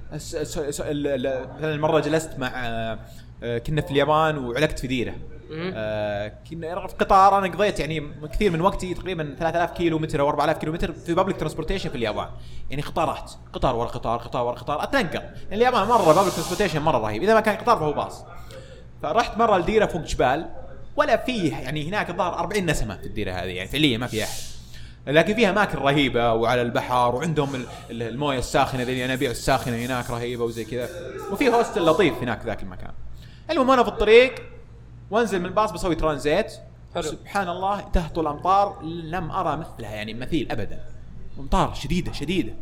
مثلا المره جلست مع كنا في اليابان وعلقت في ديره، كنا في قطار، انا قضيت يعني كثير من وقتي تقريبا ثلاثة آلاف كيلو متر او أربعة آلاف كيلو متر في بابليك ترانسبورتيشن في اليابان، يعني قطارات قطار ورا قطار قطار ورا قطار اتنقل. يعني اليابان مره بابليك ترانسبورتيشن مره رهيب، اذا ما كان قطار فهو باص. فرحت مره لديره فوق جبال ولا فيه يعني هناك الظاهر أربعين نسمه في الديره هذه، يعني فعليا ما في احد، لكن فيها اماكن رهيبه وعلى البحر، وعندهم المويه الساخنه ذي الينابيع الساخنه هناك رهيبه وزي كذا، وفي هوستل لطيف هناك ذاك المكان. المهم انا في الطريق وانزل من الباص بسوي ترانزيت، سبحان الله تهطل الامطار لم ارى مثلها يعني مثيل ابدا، امطار شديده شديده.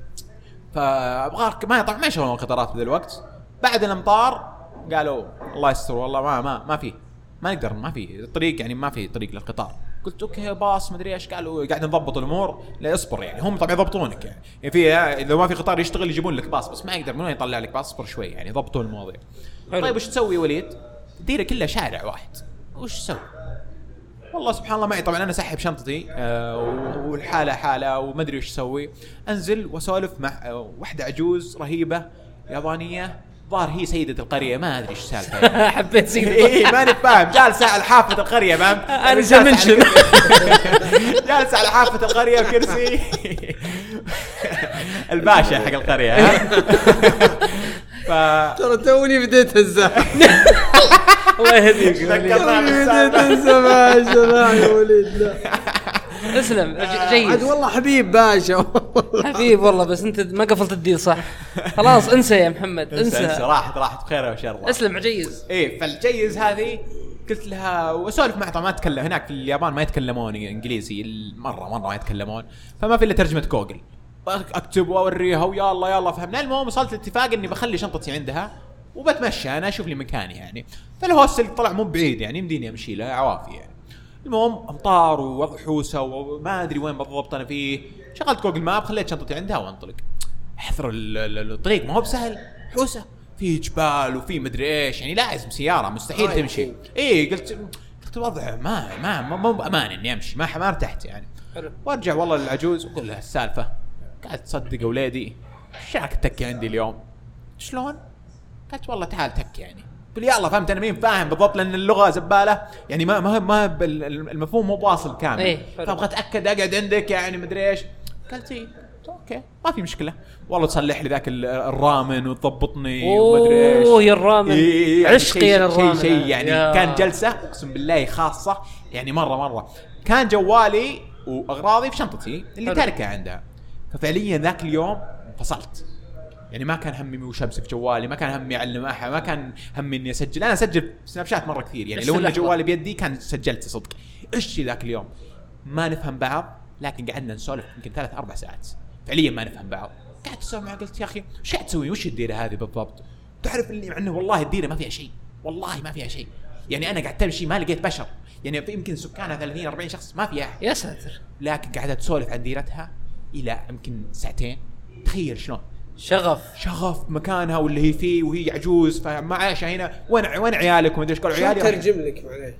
فابغى ما طبعا ما يشغلون القطارات بذا الوقت. بعد الامطار قالوا الله يستر والله ما ما ما في ما نقدر ما في الطريق يعني ما في طريق للقطار. قلت اوكي باص ما ادري ايش، قالوا قاعد نضبط الامور لا اصبر يعني، هم طبعا يضبطونك يعني, يعني في اذا ما في قطار يشتغل يجيبون لك باص، بس ما يقدر منو يطلع لك باص، اصبر شوي يعني يضبطون المواضيع. طيب وش تسوي وليد؟ الديره كلها شارع واحد، وش تسوي؟ والله سبحان الله معي طبعا انا سحب شنطتي آه والحاله حاله وما ادري وش اسوي. انزل واسولف مع آه واحده عجوز رهيبه يابانيه، ظاهر هي سيدة القرية ما أدري إيش سالفة. حبيت سيدة إيه ماني فاهم، جالسة على حافة القرية فاهم. أنا زمنشن. جالسة على حافة القرية وكرسي. الباشا حق القرية. ف ترى توني بديت الزح. الله يهديك. توني بديت الزح يا وليد. لا. اسلم جيد. عاد والله حبيب باشا. حبيب والله، بس انت ما قفلت الديل صح. خلاص انسى يا محمد انسى, انسى. راحت راحت بخير وشر. اسلم عجيز. ايه فالجيز هذه قلت لها واسولف معها، طبعا ما اتكلم هناك في اليابان ما يتكلمون انجليزي مره مره ما يتكلمون، فما في الا ترجمه جوجل، اكتب واوريها ويا الله يا الله فهمنا. المهم وصلت لاتفاق اني بخلي شنطتي عندها وبتمشى انا اشوف لي مكاني يعني. فالهوستل طلع مو بعيد يعني يمديني امشي له عوافي يعني. المهم امطار ووضع حوسه وما ادري وين بالضبط انا فيه. شغلت جوجل ماب خليت شنطتي عندها وانطلق. احذر الطريق ما هو بسهل، حوسه في جبال وفي مدري ايش يعني، لازم سياره مستحيل تمشي. ايه قلت قلت وضع ما ما مو بامان اني امشي، ما ما ارتحت يعني. وارجع والله للعجوز واقول لها السالفه، قاعد تصدق اولادي شاك تكي عندي اليوم. شلون؟ قالت والله تعال تك يعني. قل يا الله فهمت انا مين فاهم بالضبط لان اللغه زباله يعني ما ما ما المفهوم مو واصل كامل. إيه فابغى اتاكد اقعد عندك يعني مدري ايش. قالت ايه اوكي ما في مشكله والله تصلح لي ذاك الرامن وتضبطني وما ادري ايش. اوه يا الرامن إيه يعني عشقي انا الرامن شيء شيء يعني يا. كان جلسه اقسم بالله خاصه يعني مره مره. كان جوالي واغراضي في شنطتي اللي تاركها عندها، ففعليا ذاك اليوم انفصلت يعني ما كان همي وش امسك جوالي، ما كان همي اعلم احد، ما كان همي اني اسجل. انا اسجل سناب شات مره كثير يعني لو ان جوالي بيدي كان سجلت صدق. ايش ذاك اليوم ما نفهم بعض، لكن قعدنا نسولف يمكن ثلاث اربع ساعات فعليا ما نفهم بعض. قعدت اسولف معه قلت يا اخي ايش قاعد تسوي، وش الديره هذه بالضبط؟ تعرف اللي مع انه والله الديره ما فيها شيء، والله ما فيها شيء يعني. انا قاعد امشي ما لقيت بشر يعني، في يمكن سكانها ثلاثين أربعين شخص ما فيها يا ساتر. لكن قاعده تسولف عن ديرتها الى يمكن ساعتين. تخيل شلون شغف شغف مكانها واللي هي فيه وهي عجوز فما عايشه هنا. وين وين عيالك وما ادري ايش قالوا عيالي ترجم لك معليه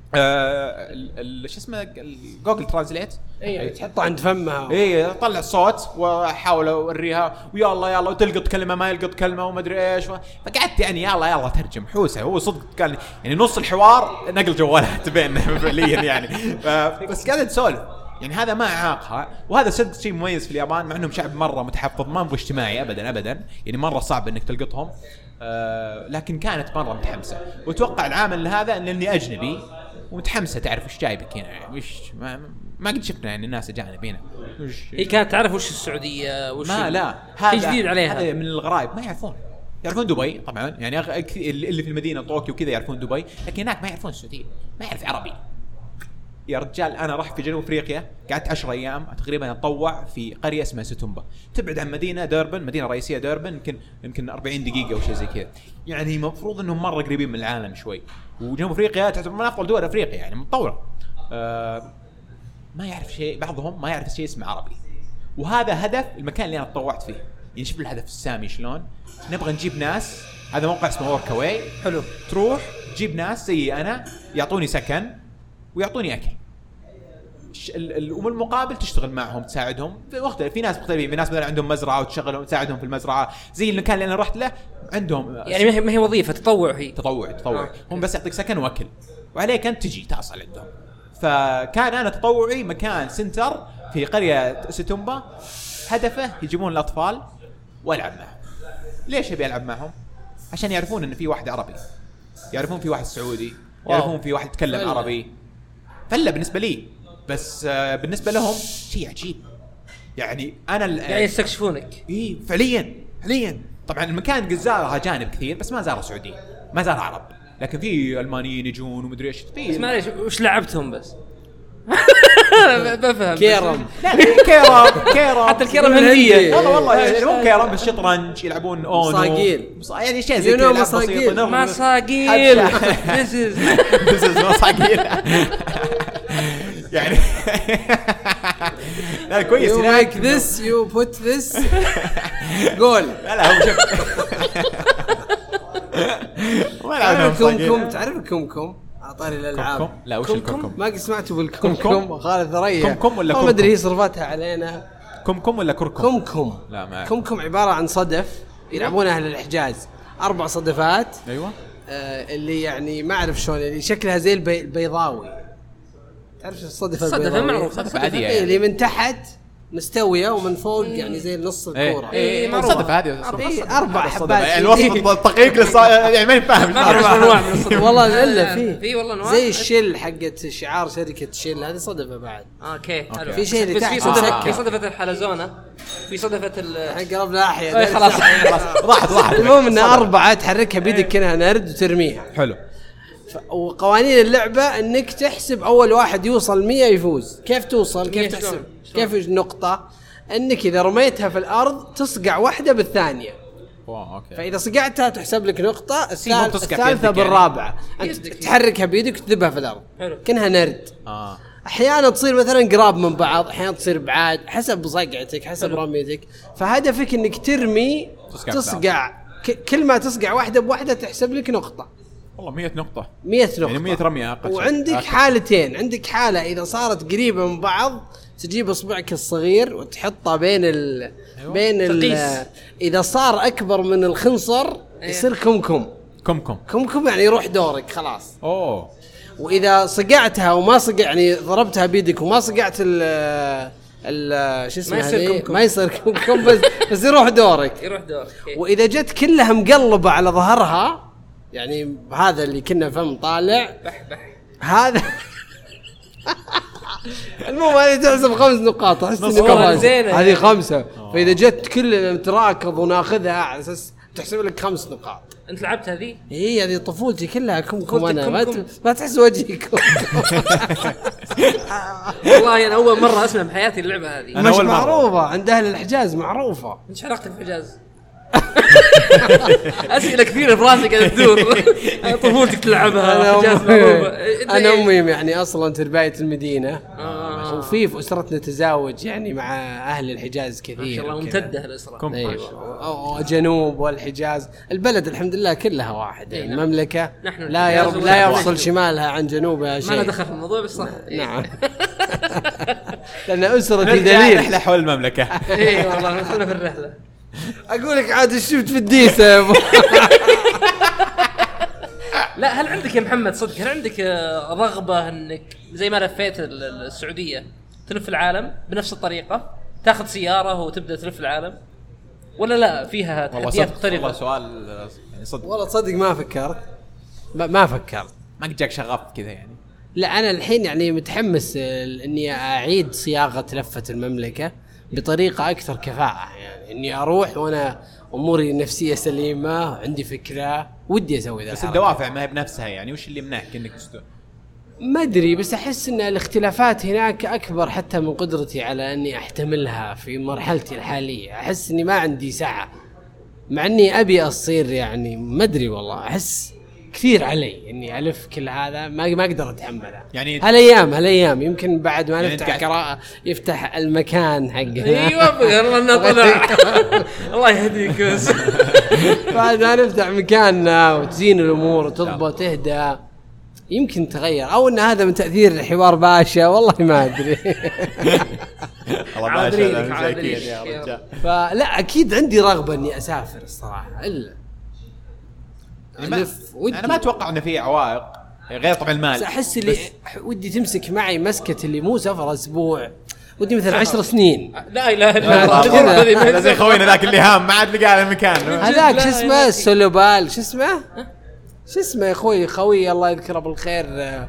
آه شو اسمه جوجل ترانزليت اي تحطه عند فمها اي طلع الصوت واحاول اوريها ويلا يلا وتلقط كلمه ما يلقط كلمه وما ادري ايش. فقعدت يعني يلا يلا ترجم حوسه. هو صدق قال يعني نص الحوار نقل جوالات بيننا فعليا يعني. بس قاعد تسولف يعني هذا ما عاقها. وهذا صدق شيء مميز في اليابان مع انهم شعب مره متحفظ ما هو اجتماعي ابدا ابدا يعني مره صعب انك تلقطهم. آه لكن كانت مره متحمسه واتوقع العامل هذا اني اجنبي ومتحمسه تعرف ايش جايبك هنا يعني مش ما, ما قد شفنا يعني الناس اجانب هنا. هي كانت تعرف وش السعوديه وش ما لا هذا جديد عليها. هذا من الغرائب ما يعرفون. يعرفون دبي طبعا يعني اللي في المدينه طوكيو كذا يعرفون دبي، لكن هناك ما يعرفون السعوديه ما يعرف عربي. يا رجال انا رحت في جنوب افريقيا قعدت عشرة ايام تقريبا اتطوع في قريه اسمها ستومبا تبعد عن مدينه ديربن مدينه رئيسيه ديربن يمكن يمكن أربعين دقيقه او شيء زي كذا يعني المفروض انهم مره قريبين من العالم شوي. وجنوب افريقيا تعتبر من افضل دول افريقيا يعني متطوره. آه ما يعرف شيء بعضهم ما يعرف شيء اسمه عربي. وهذا هدف المكان اللي انا تطوعت فيه يعني شوف الهدف السامي شلون نبغى نجيب ناس. هذا موقع اسمه وركاواي حلو تروح تجيب ناس زي انا يعطوني سكن ويعطوني اكل وبالمقابل تشتغل معهم تساعدهم في وقت. في ناس مختلفين في ناس مثلا عندهم مزرعه وتشغلهم تساعدهم في المزرعه زي المكان اللي انا رحت له عندهم يعني ما هي وظيفه تطوع هي تطوع تطوع آه. هم بس يعطيك سكن واكل وعليك انت تجي تاصل عندهم. فكان انا تطوعي مكان سنتر في قريه ستومبا هدفه يجيبون الاطفال والعب معهم. ليش ابي العب معهم؟ عشان يعرفون ان في واحد عربي يعرفون في واحد سعودي يعرفون في واحد يتكلم فلة. عربي فله بالنسبه لي بس بالنسبه لهم شيء عجيب يعني. انا يعني يستكشفونك اي فعليا فعليا. طبعا المكان قد زارها اجانب كثير بس ما زاروا سعوديين ما زار عرب، لكن في المانيين يجون ومدري ايش. بس معليش وش لعبتهم بس بفهم كيرم لا كيرم كيرم حتى الكيرم هنديه والله والله يعني مو كيرم بس شطرنج يلعبون اونو مصاقيل يعني شيء زي كذا مصاقيل مصاقيل this is this is مصاقيل يعني لا كويس هناك this you put this جول. لا لا هو شوف ولا كمكم تعرف الكمكم عطاري الالعاب لا وش الكمكم ما قد سمعتوا بالكمكم خالد ثريا كمكم ولا ما ادري هي صرفتها علينا كمكم ولا كركم كمكم لا ما كمكم عباره عن صدف يلعبونها اهل الحجاز اربع صدفات ايوه آه اللي يعني ما اعرف شلون اللي شكلها زي البي... البيضاوي تعرف الصدفه البيضاويه الصدفه معروف صدفه عاديه يعني. اللي من تحت مستويه ومن فوق يعني زي نص الكوره ايه معروفه صدفه هذه اربع حبات يعني الوصف الدقيق للص... يعني ما يفهم والله الا فيه في والله انواع زي الشل حقت شعار شركه شل هذه صدفه بعد. اوكي حلو. في شيء اللي في صدفه في صدفه الحلزونه في صدفه ال قرب ناحيه خلاص خلاص راحت راحت. المهم ان اربعه تحركها بيدك كانها نرد وترميها. حلو. وقوانين اللعبه انك تحسب اول واحد يوصل مية يفوز. كيف توصل كيف تحسب كيف النقطه انك اذا رميتها في الارض تصقع واحده بالثانيه. واو اوكي. فاذا صقعتها تحسب لك نقطه الثالثه بالرابعه يعني. انت تحركها بيدك وتذبها في الارض كأنها نرد. اه احيانا تصير مثلا قراب من بعض احيانا تصير بعاد حسب صقعتك حسب رميتك. فهدفك انك ترمي تصقع, تصقع. كل ما تصقع واحده بواحده تحسب لك نقطه. والله مية نقطة مية نقطة يعني مية رمية أقل. وعندك أقل. حالتين عندك حالة إذا صارت قريبة من بعض تجيب إصبعك الصغير وتحطه بين ال أيوة. بين ال إذا صار أكبر من الخنصر أيوة. يصير كمكم كمكم كمكم يعني يروح دورك خلاص. أوه. وإذا صقعتها وما صقع يعني ضربتها بيدك وما صقعت شو اسمه هذه ما يصير كم كم بس بس يروح دورك يروح دورك. واذا جت كلها مقلبه على ظهرها يعني هذا اللي كنا فم طالع بح بح هذا المهم هذه تحسب خمس نقاط احس هذه خمسه فاذا جت كلنا نتراكض وناخذها على اساس تحسب لك خمس نقاط. انت لعبت هذه؟ هي هذه طفولتي كلها كمكم انا ما ت... ما تحس وجهكم. والله انا اول مره اسمع بحياتي اللعبه هذه. مش معروفه عند اهل الحجاز معروفه. ايش علاقتك بالحجاز؟ اسئله كثيره في راسي قاعده تدور. طفولتك تلعبها الحجاز معروفه. انا امي يعني اصلا تربايه المدينه آه. وفي في اسرتنا تزاوج يعني مع اهل الحجاز كثير ما شاء الله ممتده الاسره. ايوه جنوب والحجاز البلد الحمد لله كلها واحد يعني المملكه لا يرب لا يفصل شمالها عن جنوبها شيء. ما دخل في الموضوع بس صح. نعم. لان اسرتي دليل رحله حول المملكه. اي والله دخلنا في الرحله. اقول لك عاد شفت في الديسه يا ابو. لا هل عندك يا محمد صدق هل عندك رغبه انك زي ما لفيت السعوديه تلف العالم بنفس الطريقه تاخذ سياره وتبدا تلف العالم ولا لا فيها تحديات مختلفه؟ والله سؤال يعني صدق والله تصدق ما فكرت ما فكرت ما جاك شغف كذا يعني. لا انا الحين يعني متحمس اني اعيد صياغه لفه المملكه بطريقه اكثر كفاءه يعني اني اروح وانا اموري النفسيه سليمه عندي فكره ودي اسوي ذا. بس الدوافع ما هي بنفسها يعني وش اللي يمنعك انك تستوعب؟ ما ادري بس احس ان الاختلافات هناك اكبر حتى من قدرتي على اني احتملها في مرحلتي الحاليه. احس اني ما عندي سعه مع اني ابي اصير يعني ما ادري والله احس كثير علي اني الف كل هذا ما ما اقدر اتحمله يعني هالايام هالايام يمكن بعد ما يعني نفتح قراءه يفتح المكان حقه. ايوه يلا نطلع. الله يهديك بس بعد ما نفتح مكاننا وتزين الامور وتضبط تهدى يمكن تغير او ان هذا من تاثير حوار باشا والله ما ادري. الله باشا يا رجال. فلا اكيد عندي رغبه اني اسافر الصراحه الا أنا ما أتوقع أن في عوائق غير طبعا المال. أحس اللي ودي تمسك معي مسكة اللي مو سفر أسبوع ودي مثل عشر سنين. لا إله إلا الله. زي خوينا ذاك اللي هام ما عاد لقى المكان. هذاك شو اسمه السلوبال شو اسمه شو اسمه يا أخوي خوي الله يذكره بالخير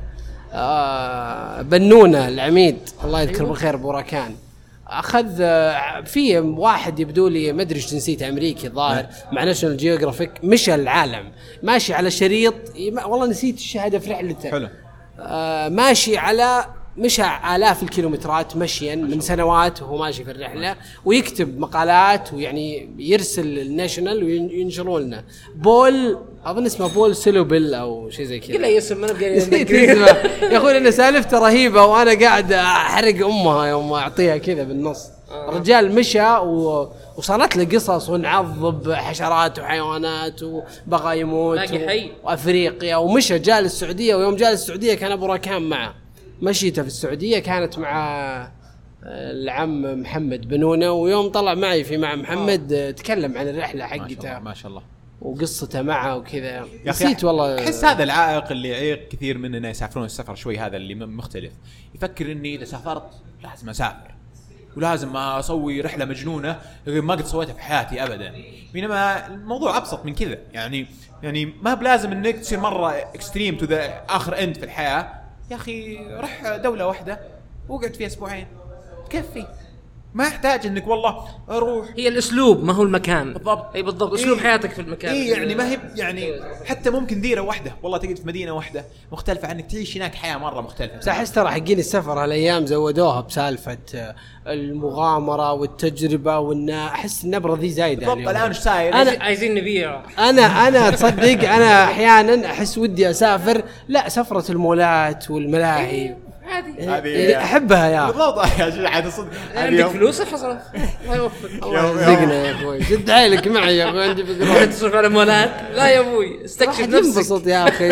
آه بنونة العميد الله يذكره بالخير بوراكان اخذ في واحد يبدو لي ما ادري ايش جنسيته امريكي الظاهر مع ناشونال جيوغرافيك مشى العالم ماشي على شريط والله نسيت الشهاده في رحلته حلو آه ماشي على مشى آلاف الكيلومترات مشيا من سنوات وهو ماشي في الرحله ويكتب مقالات ويعني يرسل الناشونال وينشرون لنا. بول اظن اسمه بول سلوبل او شيء زي كذا كله اسم انا يا اخوي انا سالفته رهيبه وانا قاعد احرق امها يوم اعطيها كذا بالنص. آه. الرجال مشى و... وصارت له قصص ونعضب حشرات وحيوانات وبغى يموت و... وافريقيا ومشى جاء للسعوديه ويوم جاء للسعوديه كان ابو راكان معه. مشيته في السعوديه كانت مع العم محمد بنونه ويوم طلع معي في مع محمد آه. تكلم عن الرحله حقته ما شاء الله وقصته معه وكذا. نسيت والله احس هذا العائق اللي يعيق كثير مننا يسافرون السفر شوي هذا اللي مختلف. يفكر اني اذا سافرت لازم اسافر ولازم اسوي رحله مجنونه ما قد سويتها في حياتي ابدا. بينما الموضوع ابسط من كذا يعني يعني ما بلازم انك تصير مره اكستريم تو ذا اخر اند في الحياه. يا اخي رح دوله واحده وقعد فيها اسبوعين تكفي ما يحتاج انك والله اروح. هي الاسلوب ما هو المكان. بالضبط اي بالضبط اسلوب إيه حياتك في المكان. اي يعني ما هي يعني حتى ممكن ديره واحده والله تقعد في مدينه واحده مختلفه عنك تعيش هناك حياه مره مختلفه. صح ترى حقين السفر هالايام زودوها بسالفه المغامره والتجربه والنا احس النبره ذي زايده بالضبط. الان ايش صاير انا عايزين نبيع انا انا تصدق انا احيانا احس ودي اسافر لا سفره المولات والملاهي عادي احبها يا بالضبط يا شيخ عاد صدق عندك فلوس حصلت الله يوفقك الله يرزقنا يا اخوي شد حيلك معي يا اخوي عندي فكره تصرف على مولات لا يا ابوي استكشف نفسك انبسط يا اخي.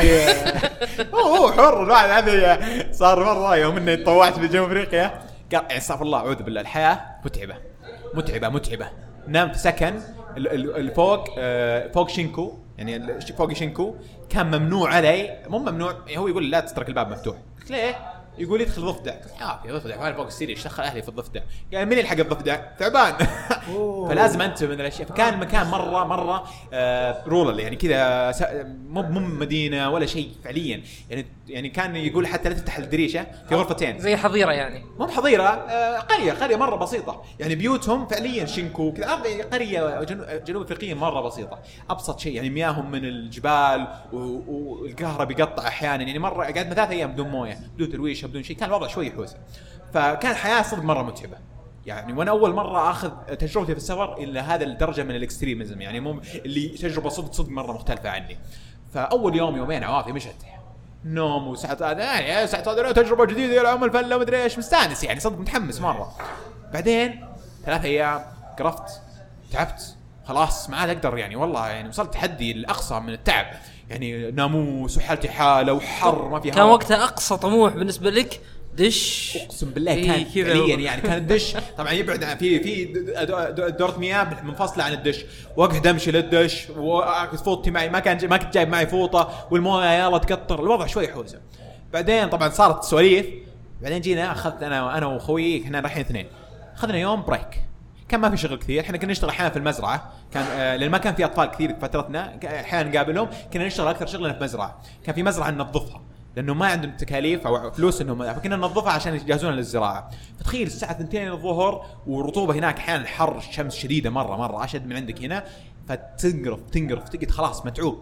هو حر الواحد هذا صار مره يوم اني طوعت في جنوب افريقيا قال استغفر الله اعوذ بالله الحياه متعبه متعبه متعبه نام في سكن الفوق فوق شينكو يعني فوق شينكو كان ممنوع علي مو ممنوع هو يقول لا تترك الباب مفتوح. قلت ليه يقول يدخل ضفدع يا في ضفدع ما فوق السرير ايش دخل اهلي في الضفدع قال مين يلحق الضفدع تعبان فلازم انت من الاشياء فكان المكان مره مره آه رولر يعني كذا مو مو مدينه ولا شيء فعليا يعني يعني كان يقول حتى لا تفتح الدريشه في غرفتين زي حظيره يعني مو حظيره آه قريه قريه مره بسيطه يعني بيوتهم فعليا شنكو كذا قريه جنوب افريقيه مره بسيطه ابسط شيء يعني مياههم من الجبال والقهر بيقطع احيانا يعني مره قعدنا ثلاث ايام بدون مويه بدون ترويش بدون شيء كان الوضع شوي حوسه فكان حياه صدق مره متعبه يعني وانا اول مره اخذ تجربتي في السفر الى هذا الدرجه من الاكستريميزم يعني مو اللي تجربه صدق صدق مره مختلفه عني فاول يوم يومين عوافي مشت نوم وساعات هذا يعني ساعات هذا تجربه جديده يا العمل فله مدري ايش مستانس يعني صدق متحمس مره بعدين ثلاث ايام قرفت تعبت خلاص ما عاد اقدر يعني والله يعني وصلت تحدي الاقصى من التعب يعني ناموس وحالتي حاله وحر ما في كان وقتها اقصى طموح بالنسبه لك دش اقسم بالله كان فعليا يعني كان الدش طبعا يبعد عن في في دورة مياه منفصله عن الدش واقعد امشي للدش واعكس فوطتي معي ما كان ما كنت جايب معي فوطه والمويه يلا تقطر الوضع شوي حوسه بعدين طبعا صارت سواليف بعدين جينا اخذت انا انا واخوي احنا رايحين اثنين اخذنا يوم بريك كان ما في شغل كثير احنا كنا نشتغل احيانا في المزرعه كان آه لان ما كان في اطفال كثير في فترتنا احيانا نقابلهم كنا نشتغل اكثر شغلنا في مزرعه كان في مزرعه ننظفها لانه ما عندهم تكاليف او فلوس انهم فكنا ننظفها عشان يجهزونها للزراعه فتخيل الساعه اثنتين الظهر والرطوبه هناك احيانا الحر الشمس شديده مره مره اشد من عندك هنا فتنقرف تنقرف تقعد خلاص متعوب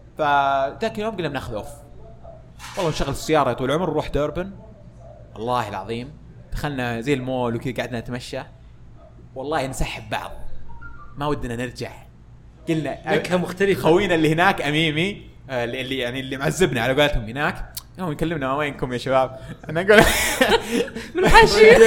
فذاك اليوم قلنا بناخذ اوف والله نشغل السياره طول العمر نروح دوربن والله العظيم دخلنا زي المول وكذا قعدنا نتمشى والله نسحب بعض ما ودنا نرجع قلنا نكهه مختلفه خوينا اللي هناك اميمي اللي يعني اللي معذبنا على قولتهم هناك يوم يكلمنا وينكم يا شباب انا اقول من حاشيه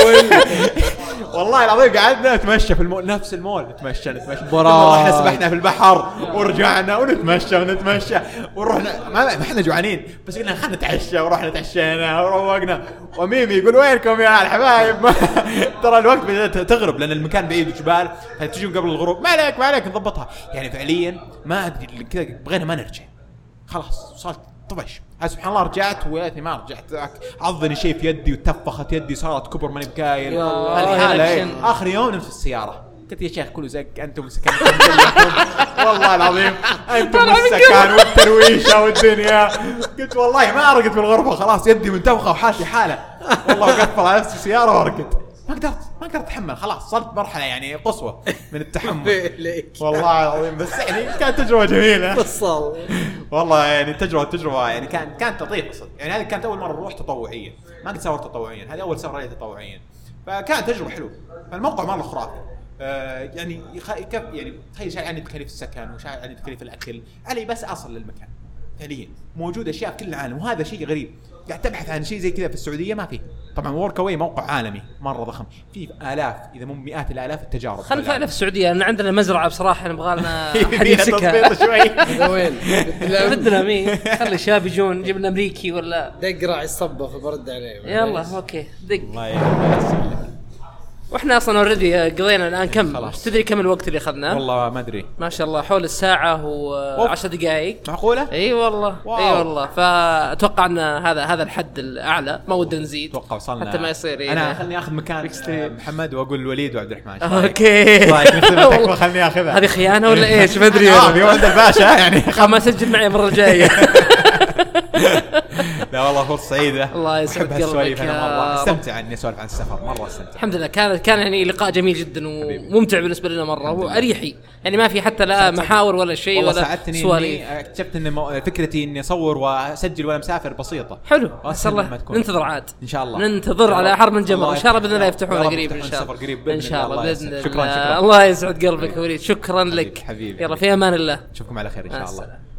والله العظيم قعدنا نتمشى في المول نفس المول نتمشى نتمشى رحنا سبحنا في البحر ورجعنا ونتمشى ونتمشى ورحنا ما احنا جوعانين بس قلنا خلينا نتعشى ورحنا تعشينا وروقنا وميمي يقول وينكم يا الحبايب ترى الوقت بدأت تغرب لان المكان بعيد جبال فتجون قبل الغروب ما عليك ما عليك نضبطها يعني فعليا ما ادري كذا بغينا ما نرجع خلاص وصلت طفش سبحان الله رجعت وياتني ما رجعت عضني شيء في يدي وتفخت يدي صارت كبر ماني بكايل الحالة اخر يوم نمت في السياره قلت يا شيخ كله زق انتم سكنتم والله العظيم انتم السكن والترويشه والدنيا قلت والله ما ارقد في الغرفه خلاص يدي منتفخه وحالتي حاله والله وقفت على نفسي السياره وارقد ما قدرت ما قدرت اتحمل خلاص صرت مرحله يعني قصوى من التحمل والله العظيم بس يعني كانت تجربه جميله فصل والله يعني تجربه تجربه يعني كان كانت تطيق صدق يعني هذه كانت اول مره نروح تطوعيا ما قد سافرت تطوعيا هذه اول سفره لي تطوعيا فكانت تجربه حلوه الموقع مره خرافي آه يعني يخ... يعني تخيل شيء عن تكاليف السكن وشيء عن تكاليف الاكل علي بس اصل للمكان فعليا موجود اشياء في كل العالم وهذا شيء غريب قاعد تبحث عن شيء زي كذا في السعوديه ما فيه طبعا ووركاوي موقع عالمي مره ضخم في الاف اذا مو مئات الالاف التجارب خلينا فعلا في السعوديه ان عندنا مزرعه بصراحه نبغى لنا احد يمسكها شوي وين بدنا مين خلي الشباب يجون جبنا امريكي ولا دقرع يصبخ وبرد عليه يلا اوكي دق الله يسلمك واحنا اصلا اوريدي قضينا الان كم تدري كم الوقت اللي اخذناه والله ما ادري ما شاء الله حول الساعه وعشر دقائق معقوله اي والله اي والله فاتوقع ان هذا هذا الحد الاعلى ما ودنا نزيد اتوقع وصلنا حتى ما يصير إيه انا خلني اخذ مكان محمد واقول الوليد وعبد الرحمن اوكي طيب خلني اخذها هذه خيانه ولا ايش ما ادري اه في ولد الباشا يعني ما سجل معي المره الجايه لا والله فرصه سعيده الله يسعد قلبك انا مره استمتع اني اسولف عن السفر مره استمتع الحمد لله كان كان يعني لقاء جميل جدا وممتع بالنسبه لنا مره واريحي يعني ما في حتى لا محاور ولا شيء ولا سواليف اكتشفت ان مو... فكرتي اني اصور واسجل وانا مسافر بسيطه حلو بس الله ننتظر عاد ان شاء الله ننتظر على حرم الجمر ان شاء الله باذن الله يفتحونه قريب ان شاء الله ان شاء الله باذن الله شكرا شكرا الله يسعد قلبك وليد شكرا لك حبيبي يلا في امان الله نشوفكم على خير ان شاء الله